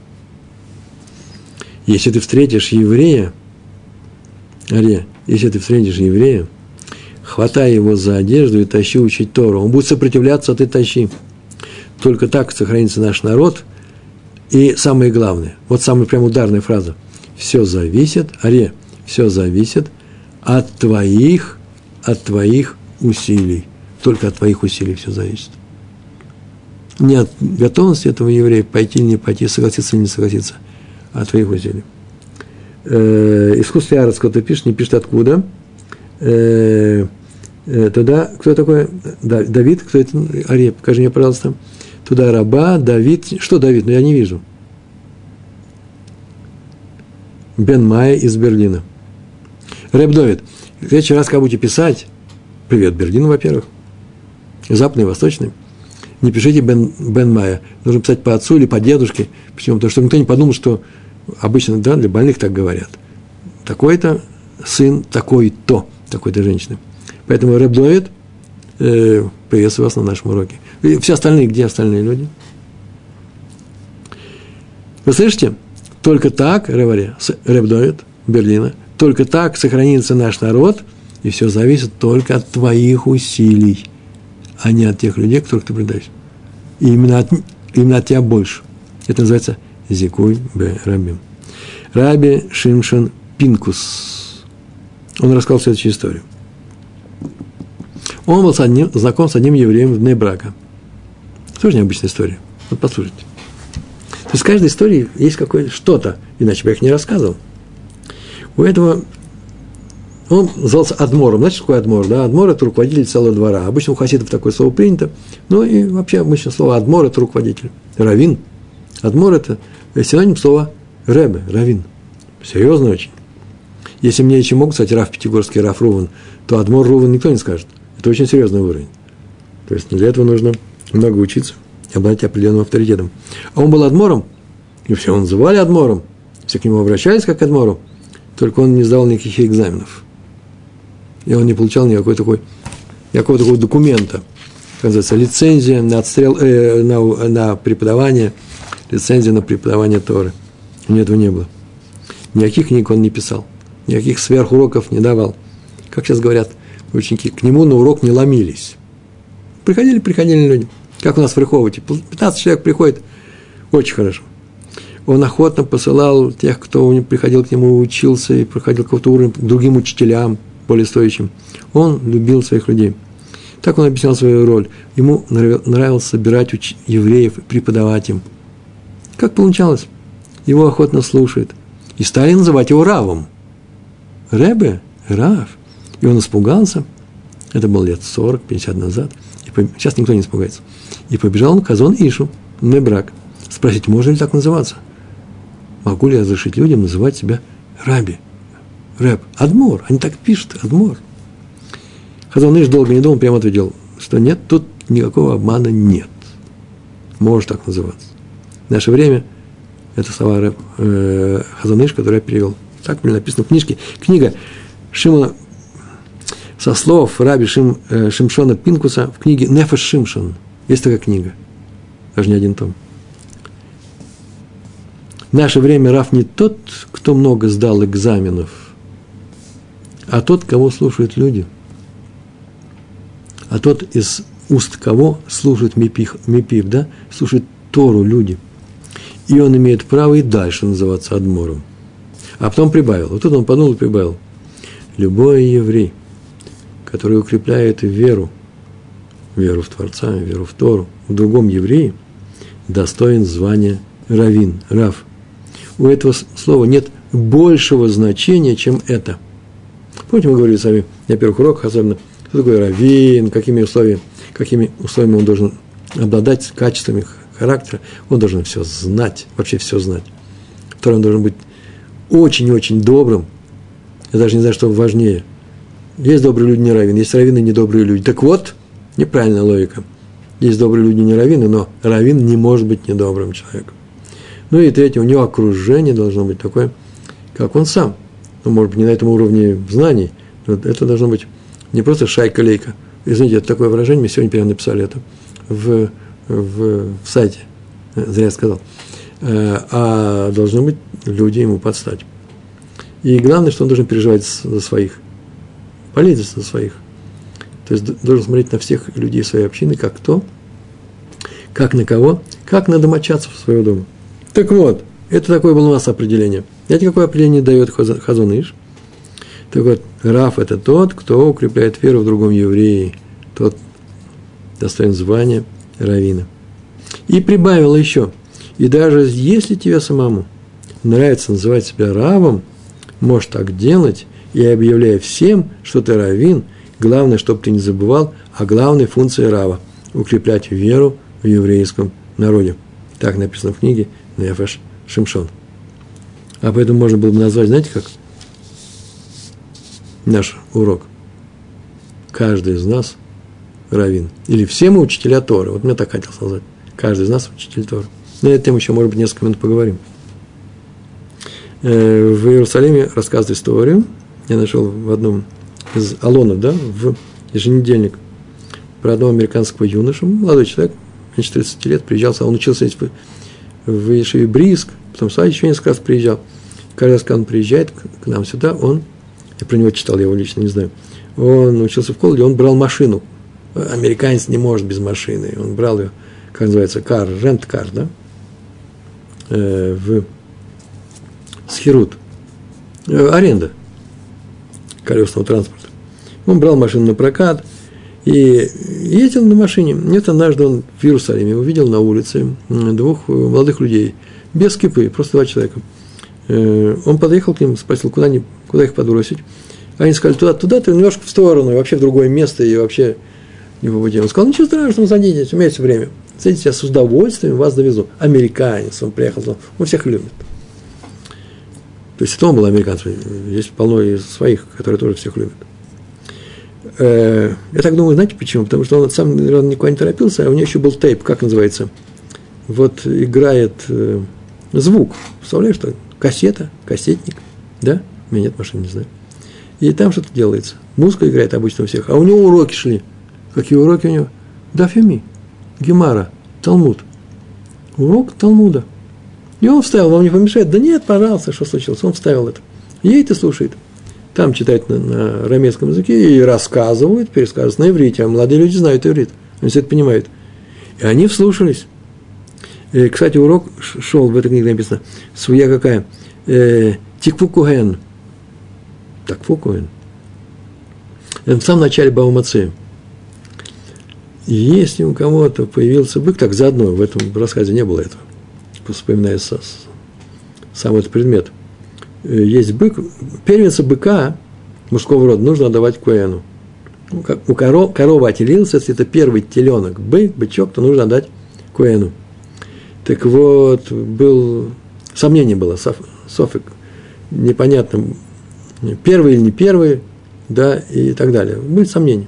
Speaker 1: Если ты встретишь еврея, Ария, если ты встретишь еврея, хватай его за одежду и тащи учить Тору. Он будет сопротивляться, а ты тащи. Только так сохранится наш народ. И самое главное, вот самая прям ударная фраза. Все зависит, Ария, все зависит от твоих, от твоих усилий. Только от твоих усилий все зависит. Не от готовности этого еврея пойти или не пойти, согласиться или не согласиться, а от твоих усилий. Э, искусство Арец кто-то пишет, не пишет откуда. Э, э, туда, кто такой? Давид, кто это? Ария, покажи мне, пожалуйста. Туда раба, Давид. Что Давид? Ну, я не вижу. Бен Майя из Берлина. Рэб Довид, в следующий раз, когда будете писать, привет Берлину, во-первых, западный, восточный, не пишите Бен, Бен Майя, нужно писать по отцу или по дедушке. Почему? Потому что никто не подумал, что обычно, да, для больных так говорят. Такой-то сын, такой-то, такой-то женщины. Поэтому Рэб Довид, э, приветствую вас на нашем уроке. И все остальные, где остальные люди? Вы слышите? Только так, Рэб Довид, Берлина, только так сохранится наш народ, и все зависит только от твоих усилий, а не от тех людей, которых ты предаешь. И именно от, именно от тебя больше. Это называется зикуй бе рабим. Раби Шимшон Пинкус. Он рассказал следующую историю. Он был с одним, знаком с одним евреем в Бней-Браке. Тоже необычная история. Вот послушайте. То есть в каждой истории есть какое-то что-то, иначе бы я их не рассказывал. У этого он звался Адмором. Знаете, что такое Адмор? Да? Адмор – это руководитель целого двора. Обычно у хасидов такое слово принято. Ну и вообще обычно слово Адмор – это руководитель. Равин. Адмор – это синоним слова Ребе, Равин. Серьезно очень. Если мне еще могут сказать Рав Пятигорский, Рав Рувен, то Адмор Рувен никто не скажет. Это очень серьезный уровень. То есть для этого нужно много учиться и обладать определенным авторитетом. А он был Адмором, и все его называли Адмором. Все к нему обращались как к Адмору, только он не сдавал никаких экзаменов. И он не получал никакой такой, никакого такого документа, как называется, лицензия на отстрел, э, на, на преподавание, лицензия на преподавание Торы. У него этого не было. Никаких книг он не писал, никаких сверхуроков не давал. Как сейчас говорят ученики, к нему на урок не ломились. Приходили, приходили люди. Как у нас в Рыховоте. пятнадцать человек приходит. Очень хорошо. Он охотно посылал тех, кто приходил к нему, учился и проходил какой-то уровень, к другим учителям, более стоящим. Он любил своих людей. Так он объяснял свою роль. Ему нравилось собирать уч- евреев и преподавать им. Как получалось? Его охотно слушают. И стали называть его Равом. Ребе, Рав. И он испугался. Это было лет сорок-пятьдесят назад. И по... Сейчас никто не испугается. И побежал он к Хазон Ишу, на брак. Спросить, можно ли так называться? Могу ли я разрешить людям называть себя Раби? Рэб. Адмор. Они так пишут. Адмор. Хазон Иш долго не думал, прямо ответил, что нет, тут никакого обмана нет. Может так называться. В наше время это слова Рэб, э, Хазон Иш, который я перевел. Так были написано в книжке. Книга Шимона, со слов Раби Шим, э, Шимшона Пинкуса в книге Нефеш Шимшон. Есть такая книга. Даже не один том. В наше время Рав не тот, кто много сдал экзаменов, а тот, кого слушают люди. А тот, из уст кого слушают мипих, мипив, да, слушают Тору люди. И он имеет право и дальше называться адмором. А потом прибавил. Вот тут он подумал и прибавил. Любой еврей, который укрепляет веру, веру в Творца, веру в Тору, в другом еврее, достоин звания раввин, рав. У этого слова нет большего значения, чем это. Помните, мы говорили с вами на первых уроках, особенно, что такое раввин, какими условиями, какими условиями он должен обладать, качествами характера, он должен все знать, вообще все знать. Второй, он должен быть очень-очень добрым. Я даже не знаю, что важнее. Есть добрые люди, не раввины, есть раввины, не добрые люди. Так вот, неправильная логика. Есть добрые люди, не раввины, но раввин не может быть недобрым человеком. Ну и третье, у него окружение должно быть такое, как он сам. Ну, может быть, не на этом уровне знаний, но это должно быть не просто шайка-лейка. Извините, это такое выражение, мы сегодня прямо написали это в, в, в сайте, зря я сказал. А должны быть люди ему подстать. И главное, что он должен переживать за своих, болеть за своих. То есть должен смотреть на всех людей своей общины, как кто, как на кого, как на домочадцев своего дома. Так вот, это такое было у нас определение. Знаете, какое определение дает Хазон Иш? Так вот, Рав – это тот, кто укрепляет веру в другом еврее, тот достоин звания раввина. И прибавила еще, и даже если тебе самому нравится называть себя равом, можешь так делать, и объявляя всем, что ты раввин, главное, чтобы ты не забывал о главной функции рава – укреплять веру в еврейском народе. Так написано в книге Нефеш Шимшон. А поэтому можно было бы назвать, знаете как? Наш урок. Каждый из нас раввин. Или все мы учителя Торы. Вот мне так хотел сказать. Каждый из нас учитель Торы. На эту тему еще, может быть, несколько минут поговорим. В Иерусалиме рассказывают историю. Я нашел в одном из алонов, да, в еженедельник, про одного американского юношу, молодой человек, меньше тридцати лет, приезжал, он учился в, в Ешиве Бриск, потом сюда еще несколько раз приезжал. Каждый раз, когда он приезжает к, к нам сюда, он, я про него читал, я его лично не знаю, он учился в колледже, он брал машину. Американец не может без машины. Он брал ее, как называется, кар, рент-кар, да, э, в схирут, э, аренда колесного транспорта. Он брал машину на прокат и ездил на машине. Нет, однажды он в Иерусалиме увидел на улице двух молодых людей, без кипы, просто два человека. Он подъехал к ним, спросил, куда, они, куда их подбросить. Они сказали, туда, туда, ты немножко в сторону, и вообще в другое место, и вообще не по пути. Он сказал, ничего страшного, садитесь, у меня есть время. Садитесь, я с удовольствием вас довезу. Американец, он приехал, он всех любит. То есть это он был американец, есть полно и своих, которые тоже всех любят. Я так думаю, знаете почему? Потому что он сам, наверное, никуда не торопился, а у него еще был тейп, как называется? Вот играет э, звук, представляешь, что? Кассета, кассетник, да? У меня нет машины, не знаю. И там что-то делается. Музыка играет обычно у всех, а у него уроки шли. Какие уроки у него? Дафеми, Гемара, Талмуд. Урок Талмуда. И он вставил, вам не помешает? Да нет, пожалуйста, что случилось? Он вставил это. Едет и слушает. Там читает на, на арамейском языке и рассказывают, пересказывают на иврите. А молодые люди знают иврит, они все это понимают. И они вслушались. Э, кстати, урок шел, в этой книге написано, суя какая? Э, Тикву Коэн. Такву Коэн. Это в самом начале Бава Меция. Если у кого-то появился бык, так заодно, в этом рассказе не было этого, вспоминая сам этот предмет. Есть бык, первенца быка мужского рода нужно отдавать коэну. Ну, как у коров, корова отелился, если это первый теленок, бык, бычок, то нужно отдать коэну. Так вот, был, сомнение было, софик, непонятно, первый или не первый, да, и так далее. Были сомнения.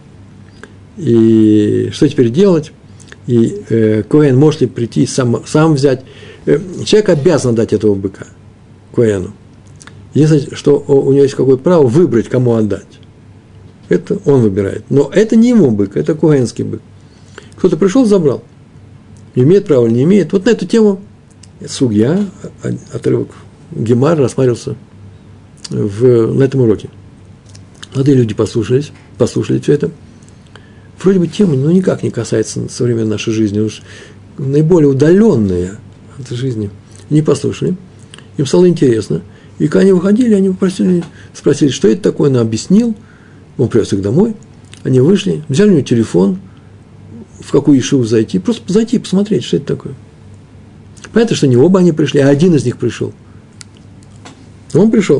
Speaker 1: И что теперь делать? И э, коэн может ли прийти сам, сам взять? Э, человек обязан дать этого быка коэну. Единственное, что у него есть какое право выбрать, кому отдать. Это он выбирает. Но это не его бык, это коэнский бык. Кто-то пришел, забрал. Имеет право или не имеет. Вот на эту тему сугья, отрывок Гемар рассматривался в, на этом уроке. Молодые люди послушались, послушали все это. Вроде бы тема ну, никак не касается современной нашей жизни, уж наиболее удаленная от жизни. Не послушали, им стало интересно. И когда они выходили, они попросили, спросили, что это такое, он объяснил, он привез их домой, они вышли, взяли у него телефон, в какую ешиву зайти, просто зайти, посмотреть, что это такое. Понятно, что не оба они пришли, а один из них пришел. Он пришел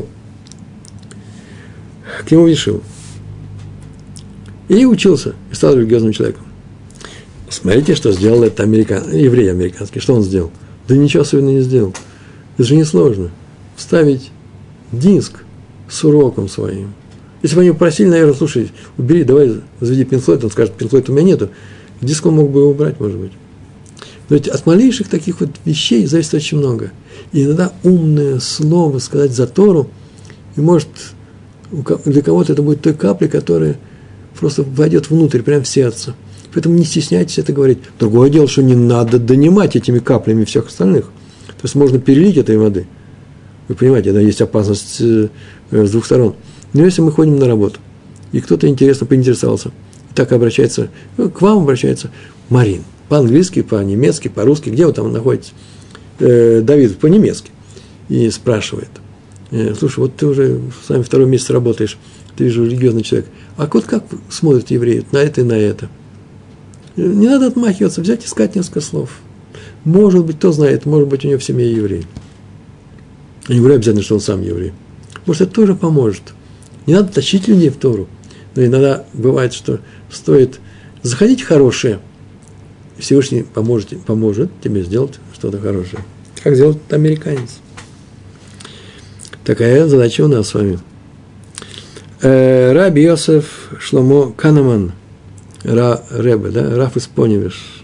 Speaker 1: к нему в ешиву. И учился, и стал религиозным человеком. Смотрите, что сделал этот американ, еврей американский. Что он сделал? Да ничего особенного не сделал. Это же несложно. Вставить диск с уроком своим. Если бы они попросили, наверное, слушай, убери, давай заведи пинфлойд, он скажет, пинфлойд у меня нету. Диск он мог бы его убрать, может быть. Но ведь от малейших таких вот вещей зависит очень много. И иногда умное слово сказать за Тору, и может для кого-то это будет той каплей, которая просто войдет внутрь, прямо в сердце. Поэтому не стесняйтесь это говорить. Другое дело, что не надо донимать этими каплями всех остальных. То есть можно перелить этой воды. Вы понимаете, да, есть опасность э, с двух сторон. Но если мы ходим на работу, и кто-то интересно поинтересовался, и так обращается, ну, к вам обращается Марин, по-английски, по-немецки, по-русски, где вы там находитесь? Э, Давид, по-немецки. И спрашивает, э, слушай, вот ты уже с вами второй месяц работаешь, ты же религиозный человек, а вот как смотрят евреи на это и на это? Не надо отмахиваться, взять и сказать несколько слов. Может быть, кто знает, может быть, у него в семье еврей. Я не говорю обязательно, что он сам еврей. Может, это тоже поможет. Не надо тащить людей в Тору. Но иногда бывает, что стоит заходить в хорошее, и Всевышний поможет, поможет тебе сделать что-то хорошее. Как сделал этот американец. Такая задача у нас с вами. Раби Йосеф Шломо Канеман, Ра, Ребе, да, Раф из Поневиш.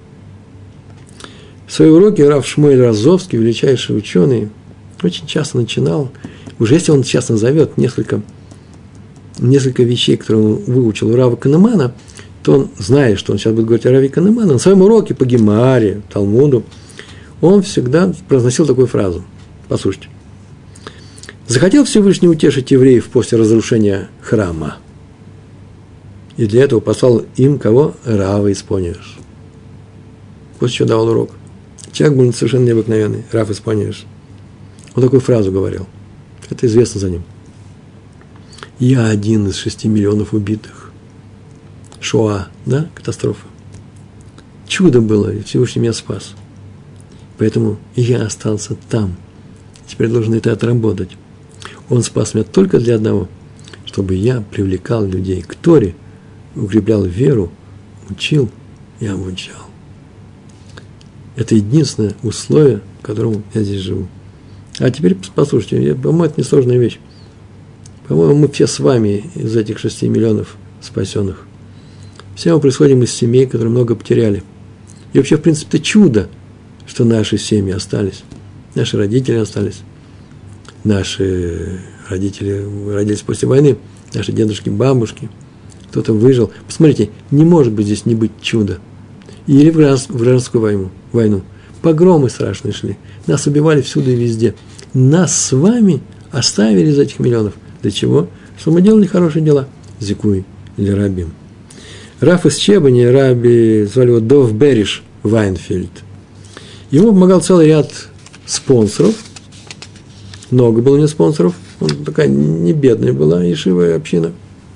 Speaker 1: В свои уроки Рав Шмуэль Разовский, величайший ученый, очень часто начинал, уже если он сейчас назовет несколько, несколько вещей, которые он выучил у Рава Канемана, то он, зная, что он сейчас будет говорить о Раве Канемане, на своем уроке по Гемаре, Талмуду, он всегда произносил такую фразу. Послушайте. Захотел Всевышний утешить евреев после разрушения храма. И для этого послал им кого? Рава из Поневиш. Вот еще давал урок. Человек был совершенно необыкновенный, Рав из Поневиш. Он такую фразу говорил. Это известно за ним. Я один из шести миллионов убитых. Шоа, да, катастрофа. Чудо было, и Всевышний меня спас. Поэтому я остался там. Теперь должен это отработать. Он спас меня только для одного, чтобы я привлекал людей к Торе, укреплял веру, учил и обучал. Это единственное условие, в котором я здесь живу. А теперь послушайте, по-моему, это несложная вещь. По-моему, мы все с вами из этих шести миллионов спасенных. Все мы происходим из семей, которые много потеряли. И вообще, в принципе, это чудо, что наши семьи остались, наши родители остались. Наши родители родились после войны, наши дедушки, бабушки, кто-то выжил. Посмотрите, не может быть здесь не быть чуда. Или в гражданскую войну, войну. Погромы страшные шли. Нас убивали всюду и везде. Нас с вами оставили из этих миллионов. Для чего? Чтобы мы делали хорошие дела. Зикуй или рабим. Раф из Чебани, раби, звали его Дов Бериш Вайнфельд. Ему помогал целый ряд спонсоров. Много было у него спонсоров. Он такая не бедная была, ешива община.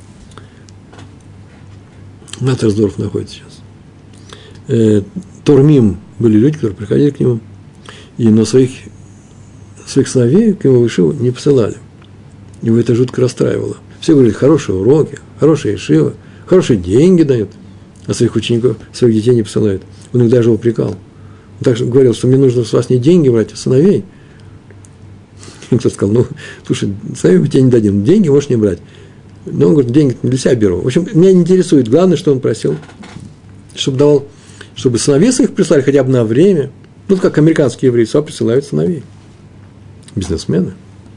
Speaker 1: Маттерсдорф находится сейчас. Э, Тормим были люди, которые приходили к нему, и, но своих, своих сыновей к его ешиву не посылали. Его это жутко расстраивало. Все говорили, хорошие уроки, хорошая ешива, хорошие деньги дают, а своих учеников, своих детей не посылают. Он их даже упрекал. Он также говорил, что мне нужно с вас не деньги брать, а сыновей. И кто-то сказал, ну, слушай, сыновей мы тебе не дадим, деньги можешь не брать. Но он говорит, деньги для себя беру. В общем, меня не интересует. Главное, что он просил, чтобы давал, чтобы сыновей своих прислали хотя бы на время. Ну, как американские евреи, сюда присылают сыновей. Бизнесмены.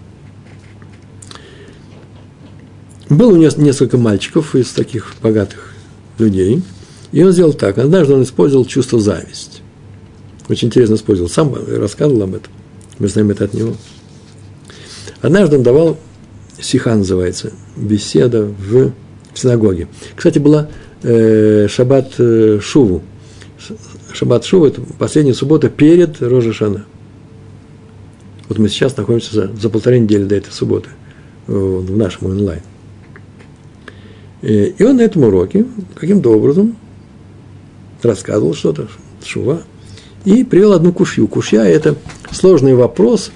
Speaker 1: Было у него несколько мальчиков из таких богатых людей. И он сделал так. Однажды он использовал чувство зависти. Очень интересно использовал. Сам рассказывал об этом. Мы знаем это от него. Однажды он давал, сиха называется, беседа в, в синагоге. Кстати, была э, шаббат э, шуву. Шаббат шуву – это последняя суббота перед Рош ха-Шана. Вот мы сейчас находимся за, за полторы недели до этой субботы э, в нашем онлайн. И он на этом уроке каким-то образом рассказывал что-то, шува, и привел одну кушью. Кушья – это сложный вопрос.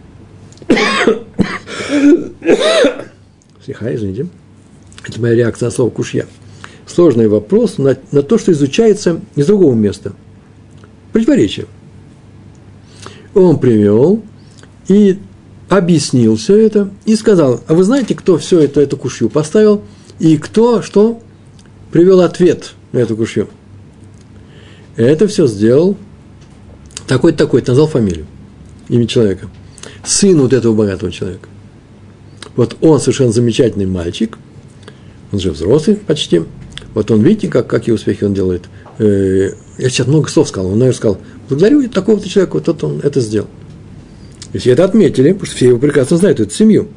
Speaker 1: Слиха, извините. Это моя реакция на слово кушья. Сложный вопрос на, на то, что изучается из другого места. Противоречие. Он привел и объяснил все это, и сказал, а вы знаете, кто все это, эту кушью поставил, и кто, что, привел ответ на эту кушью. Это все сделал такой-то, такой-то, назвал фамилию, имя человека, сын вот этого богатого человека. Вот он совершенно замечательный мальчик, он же взрослый почти, вот он, видите, как, какие успехи он делает. Я сейчас много слов сказал, он, наверное, сказал, благодарю такого-то человека, вот тот он это сделал. И все это отметили, потому что все его прекрасно знают, эту семью.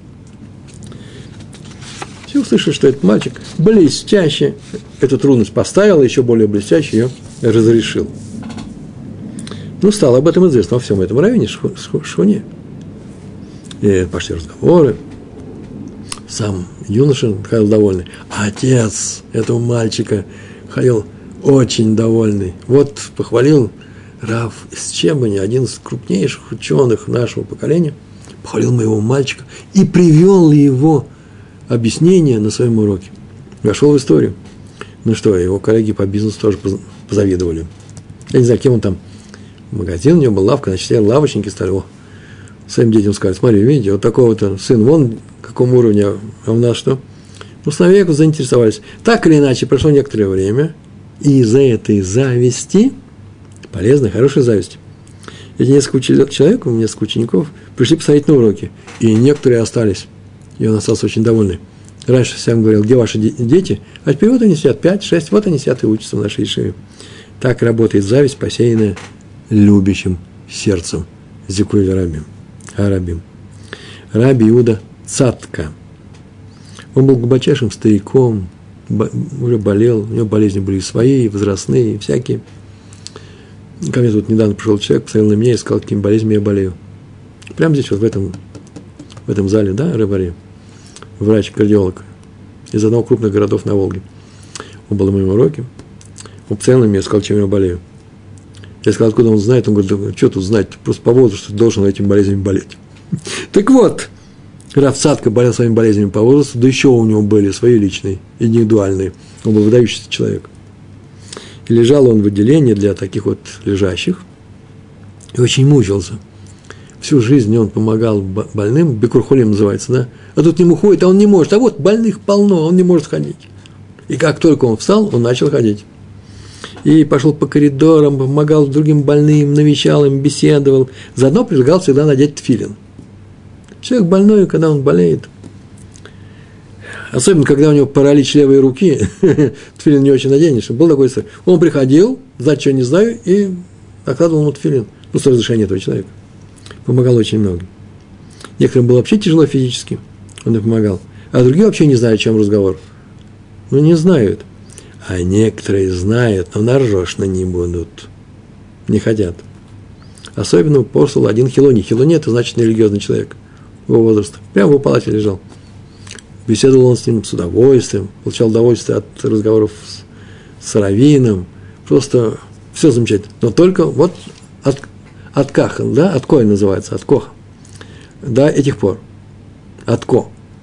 Speaker 1: Все услышали, что этот мальчик блестяще эту трудность поставил, и еще более блестяще ее разрешил. Ну, стало об этом известно во всем этом районе, Шхуне. И пошли разговоры. Сам юноша ходил довольный. А отец этого мальчика ходил очень довольный. Вот похвалил Рав, с чем бы ни один из крупнейших ученых нашего поколения, похвалил моего мальчика и привел его объяснение на своем уроке. Вошел в историю. Ну что, его коллеги по бизнесу тоже позавидовали. Я не знаю, кем он там. Магазин у него был, лавка, значит, лавочники стали. О, своим детям сказали, смотри, видите, вот такого-то сын, вон каком уровне, а у нас что? Ну, сыновья заинтересовались. Так или иначе, прошло некоторое время, и из-за этой зависти, полезной, хорошей зависти, эти несколько человек, у меня несколько учеников, пришли посмотреть на уроки, и некоторые остались. И он остался очень довольный. Раньше всем говорил, где ваши дети? А теперь вот они сидят, пять, шесть, вот они сидят и учатся в нашей ешиве. Так работает зависть, посеянная любящим сердцем. Зикуэль Рабим. Арабим. Раби Иуда Цатка. Он был глубочайшим стариком, уже болел, у него болезни были свои, и возрастные, и всякие. Ко мне тут недавно пришел человек, посмотрел на меня и сказал, какими болезнями я болею. Прямо здесь, вот в этом, в этом зале, да, Рыбари? Врач-кардиолог из одного из крупных городов на Волге. Он был на моем уроке. Он посмотрел на меня и сказал, чем я болею. Я сказал, откуда он знает. Он говорит, да, что тут знать, ты просто по возрасту должен этими болезнями болеть. Так вот, Рав Цатка болел своими болезнями по возрасту, да еще у него были свои личные, индивидуальные. Он был выдающийся человек. И лежал он в отделении для таких вот лежащих и очень мучился. Всю жизнь он помогал больным, бикурхолим называется, да? А тут к нему ходит, а он не может. А вот больных полно, он не может ходить. И как только он встал, он начал ходить. И пошел по коридорам, помогал другим больным, навещал им, беседовал. Заодно предлагал всегда надеть тфилин. Человек больной, когда он болеет, особенно когда у него паралич левой руки, тфилин не очень наденешь. Был такой случай. Он приходил, знать, что я не знаю, и накладывал ему тфилин. Ну, с разрешения этого человека. Помогал очень много. Некоторым было вообще тяжело физически, он им помогал. А другие вообще не знают, о чем разговор. Ну, не знают. А некоторые знают, но наржешно не будут. Не хотят. особенно послал один хилони. Хилони – это значит нерелигиозный человек его возраста. Прямо в его палате лежал. Беседовал он с ним с удовольствием, получал удовольствие от разговоров с, с раввином. Просто все замечательно. Но только вот от, от Каха, да, от Коя называется, от Коха. До этих пор. От Ко.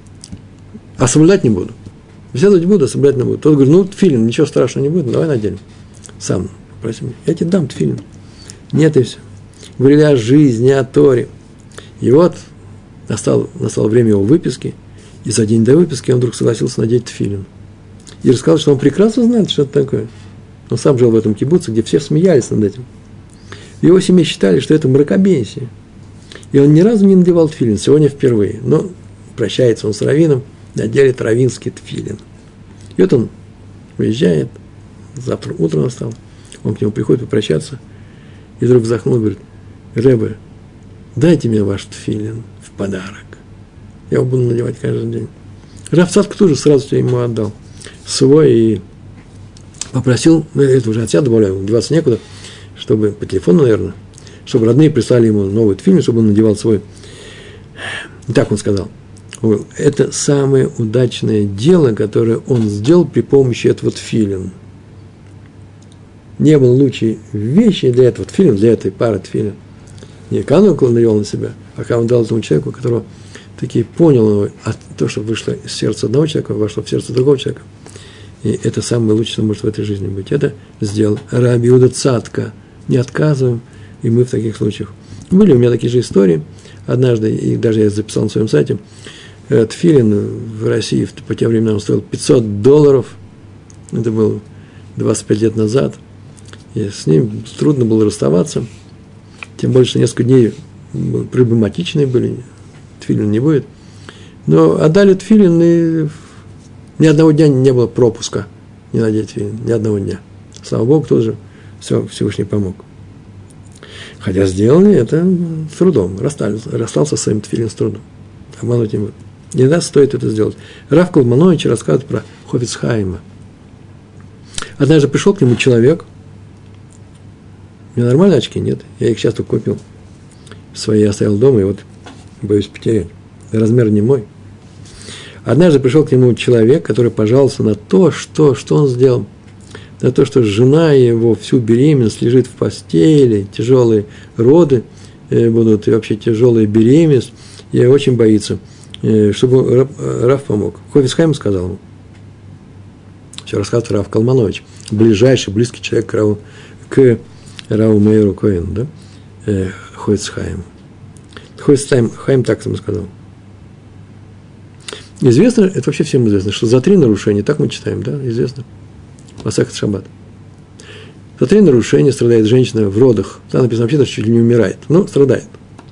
Speaker 1: А соблюдать не буду. Беседовать буду, а соблюдать не буду. Тот говорит, ну, тфилин, ничего страшного не будет, давай наденем. Сам попроси меня. Я тебе дам тфилин. Нет, и все. Говорили о жизни, о Торе. И вот настало, настало время его выписки, и за день до выписки он вдруг согласился надеть тфилин. И рассказал, что он прекрасно знает, что это такое. Он сам жил в этом кибуце, где все смеялись над этим. В его семье считали, что это мракобесие. И он ни разу не надевал тфилин, сегодня впервые. Но прощается он с раввином, наделит раввинский тфилин. И вот он выезжает, завтра утром настал, он к нему приходит попрощаться, и вдруг вздохнул и говорит, Ребе, дайте мне ваш тфилин в подарок. Я его буду надевать каждый день. Рав Цатка тоже сразу ему отдал свой и попросил, ну, это уже от себя добавляю, деваться некуда, чтобы по телефону, наверное, чтобы родные прислали ему новый тфилин, чтобы он надевал свой. И так он сказал. Это самое удачное дело, которое он сделал при помощи этого тфилина. Не было лучшей вещи для этого тфилина, для этой пары тфилин. Не Кану он навел на себя, а когда он дал этому человеку, которого таки понял его, а то, что вышло из сердца одного человека, вошло в сердце другого человека. И это самое лучшее, что может в этой жизни быть. Это сделал Раби Иуда Цатка. Не отказываем, и мы в таких случаях. Были у меня такие же истории. Однажды, и даже я записал на своем сайте, тфилин в России по тем временам стоил пятьсот долларов. Это было двадцать пять лет назад. И с ним трудно было расставаться. Тем более, что несколько дней проблематичные были. Тфилин не будет. Но отдали тфилин, и ни одного дня не было пропуска не надеть тфилин. Ни одного дня. Слава Богу, тоже все, Всевышний помог. Хотя сделали это с трудом. Расстался, расстался с своим тфилин с трудом. Обмануть не буду. Не даст, стоит это сделать. Рав Калманович рассказывает про Хофец Хаима. Однажды пришел к нему человек. У меня нормальные очки? Нет. Я их сейчас только купил. Свои я оставил дома, и вот боюсь потерять. Размер не мой. Однажды пришел к нему человек, который пожаловался на то, что, что он сделал. На то, что жена его всю беременность лежит в постели, тяжелые роды будут, и вообще тяжелая беременность, и очень боится, чтобы Рав помог. Хофец Хаим сказал ему. Все рассказывает Рав Калманович, ближайший, близкий человек к Раву, к Раву Мейру Коэну, да? Э, Хофец Хаим. Хофец Хаим так ему сказал. Известно, это вообще всем известно, что за три нарушения, так мы читаем, да, известно, Масехет Шаббат. За три нарушения страдает женщина в родах. Там написано вообще, что чуть ли не умирает. Ну, страдает.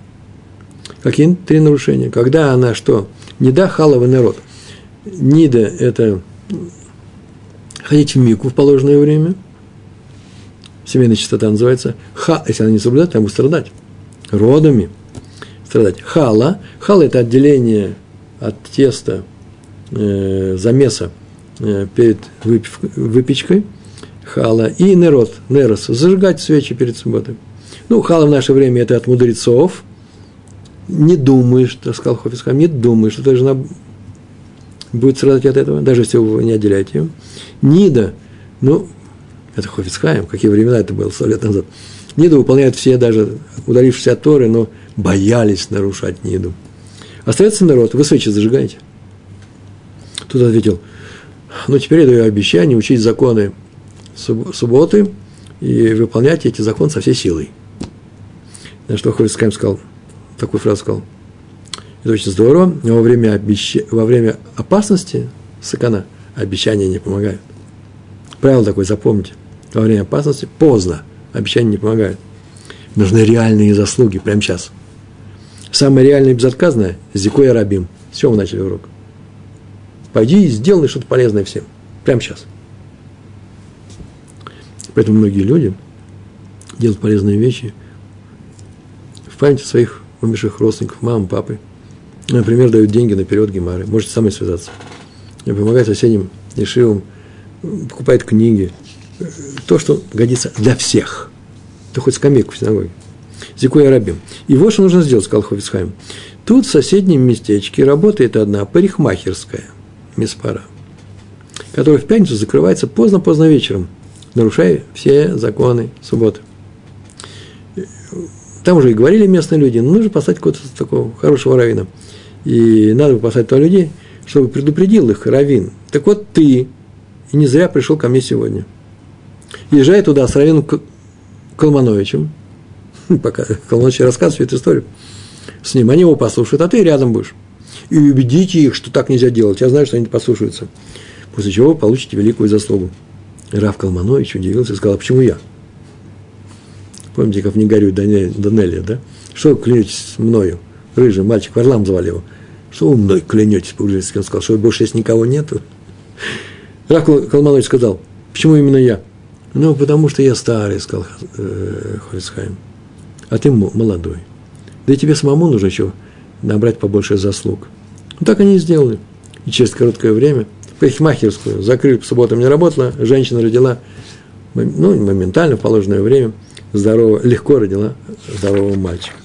Speaker 1: Какие три нарушения? Когда она что? Нида халава народ. Нида – это ходить в мику в положенное время. Семейная чистота называется. Ха, если она не соблюдает, там будет страдать. Родами страдать. Хала. Хала – это отделение от теста, э, замеса э, перед выпив, выпечкой. Хала. И нерот, нерос. Зажигать свечи перед субботой. Ну, хала в наше время – это от мудрецов. Не думаешь, так сказал Хофец Хаим, не думаешь, что твоя жена будет страдать от этого, даже если вы не отделяете ее. Нида, ну, это Хофец Хаим, какие времена это было, сто лет назад. Ниду выполняют все, даже ударившись от Торы, но боялись нарушать Ниду. Остается народ, вы свечи зажигаете. Тут ответил, ну, теперь я даю обещание учить законы субботы и выполнять эти законы со всей силой. На что Хофец Хаим сказал, такую фразу сказал. Это очень здорово, но во время, обещ... во время опасности, сакана, обещания не помогают. Правило такое, запомните. Во время опасности поздно, обещания не помогают. Нужны реальные заслуги, прямо сейчас. Самое реальное и безотказное – зикуй рабим. С чего мы начали урок? Пойди и сделай что-то полезное всем. Прямо сейчас. Поэтому многие люди делают полезные вещи в память своих умерших родственников, мамы, папы. Например, дают деньги наперед гемары. Можете сами связаться. Помогает соседям, ешивам, покупает книги. То, что годится для всех. Да хоть скамейку в синагоге. Зикуя рабим. И вот что нужно сделать, сказал Хафец Хаим. Тут в соседнем местечке работает одна парикмахерская миспара, которая в пятницу закрывается поздно-поздно вечером, нарушая все законы субботы. Там уже и говорили местные люди, ну, нужно поставить какого-то такого хорошего раввина. И надо поставить туда людей, чтобы предупредил их раввин. Так вот ты, и не зря пришел ко мне сегодня. Езжай туда с раввином Калмановичем, пока Калманович рассказывает эту историю, с ним, они его послушают, а ты рядом будешь. И убедите их, что так нельзя делать. Я знаю, что они послушаются. После чего вы получите великую заслугу. Рав Калманович удивился и сказал, а почему я? Помните, как в «Не горюй, Данелия», да? Что вы клянетесь мною? Рыжий мальчик, Варлам звали его. Что вы мной клянетесь по-ужасски? Он сказал, что больше здесь никого нету. Рав Калманович сказал, почему именно я? Ну, потому что я старый, сказал Хафец Хаим. А ты молодой. Да и тебе самому нужно еще набрать побольше заслуг. Ну, так они и сделали. И через короткое время парикмахерскую закрыли, по субботам не работала, женщина родила, ну, моментально, в положенное время, здорово, легко родила здорового мальчика.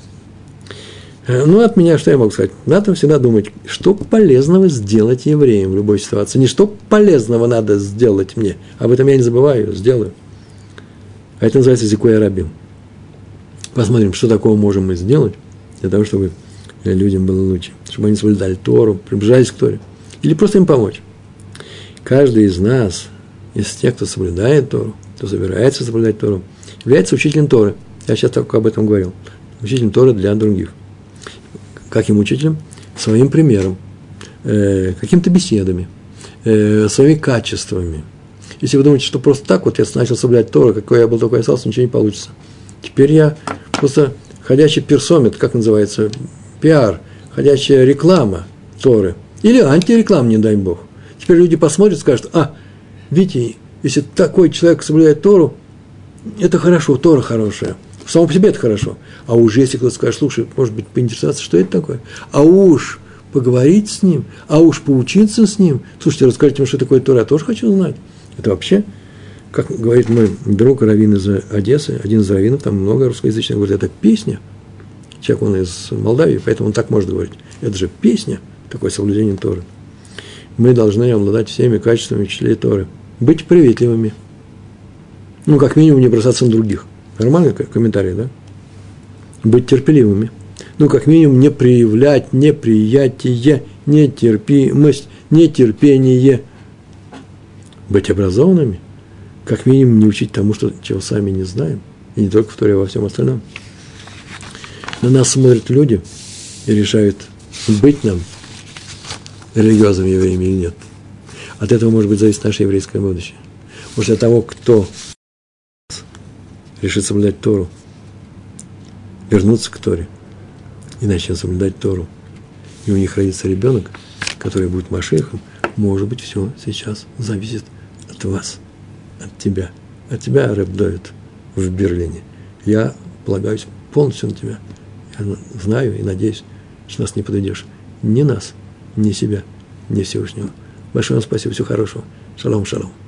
Speaker 1: Ну, от меня что я могу сказать? Надо всегда думать, что полезного сделать евреям в любой ситуации. Не что полезного надо сделать мне. Об этом я не забываю, сделаю. А это называется зикуя рабим. Посмотрим, что такого можем мы сделать, для того, чтобы людям было лучше. Чтобы они соблюдали Тору, приближались к Торе. Или просто им помочь. Каждый из нас, из тех, кто соблюдает Тору, кто собирается соблюдать Тору, является учителем Торы. Я сейчас только об этом говорил. Учителем Торы для других. Каким учителем? Своим примером, э, какими-то беседами, э, своими качествами. Если вы думаете, что просто так вот я начал соблюдать Тору, какой я был, такой я остался, ничего не получится. Теперь я просто ходячий персомет, как называется, пиар, ходячая реклама Торы. Или антиреклама, не дай Бог. Теперь люди посмотрят и скажут, а, видите, если такой человек соблюдает Тору, это хорошо, Тора хорошая. Само по себе это хорошо. А уж если кто-то скажет, слушай, может быть, поинтересоваться, что это такое? А уж поговорить с ним, а уж поучиться с ним. Слушайте, расскажите мне, что такое Тора, я тоже хочу знать. Это вообще, как говорит мой друг раввин из Одессы, один из раввинов, там много русскоязычных, говорит, это песня. Человек, он из Молдавии, поэтому он так может говорить. Это же песня, такое соблюдение Торы. Мы должны обладать всеми качествами учителей Торы. Быть приветливыми. Ну, как минимум, не бросаться на других. Нормальный комментарий, да? Быть терпеливыми. Ну, как минимум, не проявлять неприятие, нетерпимость, нетерпение. Быть образованными. Как минимум, не учить тому, что, чего сами не знаем. И не только в Торе, а во всем остальном. На нас смотрят люди и решают, быть нам религиозными евреями или нет. От этого, может быть, зависит наше еврейское будущее. Может, от того, кто решит соблюдать Тору, вернуться к Торе и начнет соблюдать Тору, и у них родится ребенок, который будет Машиахом, может быть, все сейчас зависит от вас, от тебя. От тебя, Реб Довид, в Берлине. Я полагаюсь полностью на тебя. Я знаю и надеюсь, что нас не подведешь. Ни нас, ни себя, ни Всевышнего. Большое вам спасибо, всего хорошего. Шалом, шалом.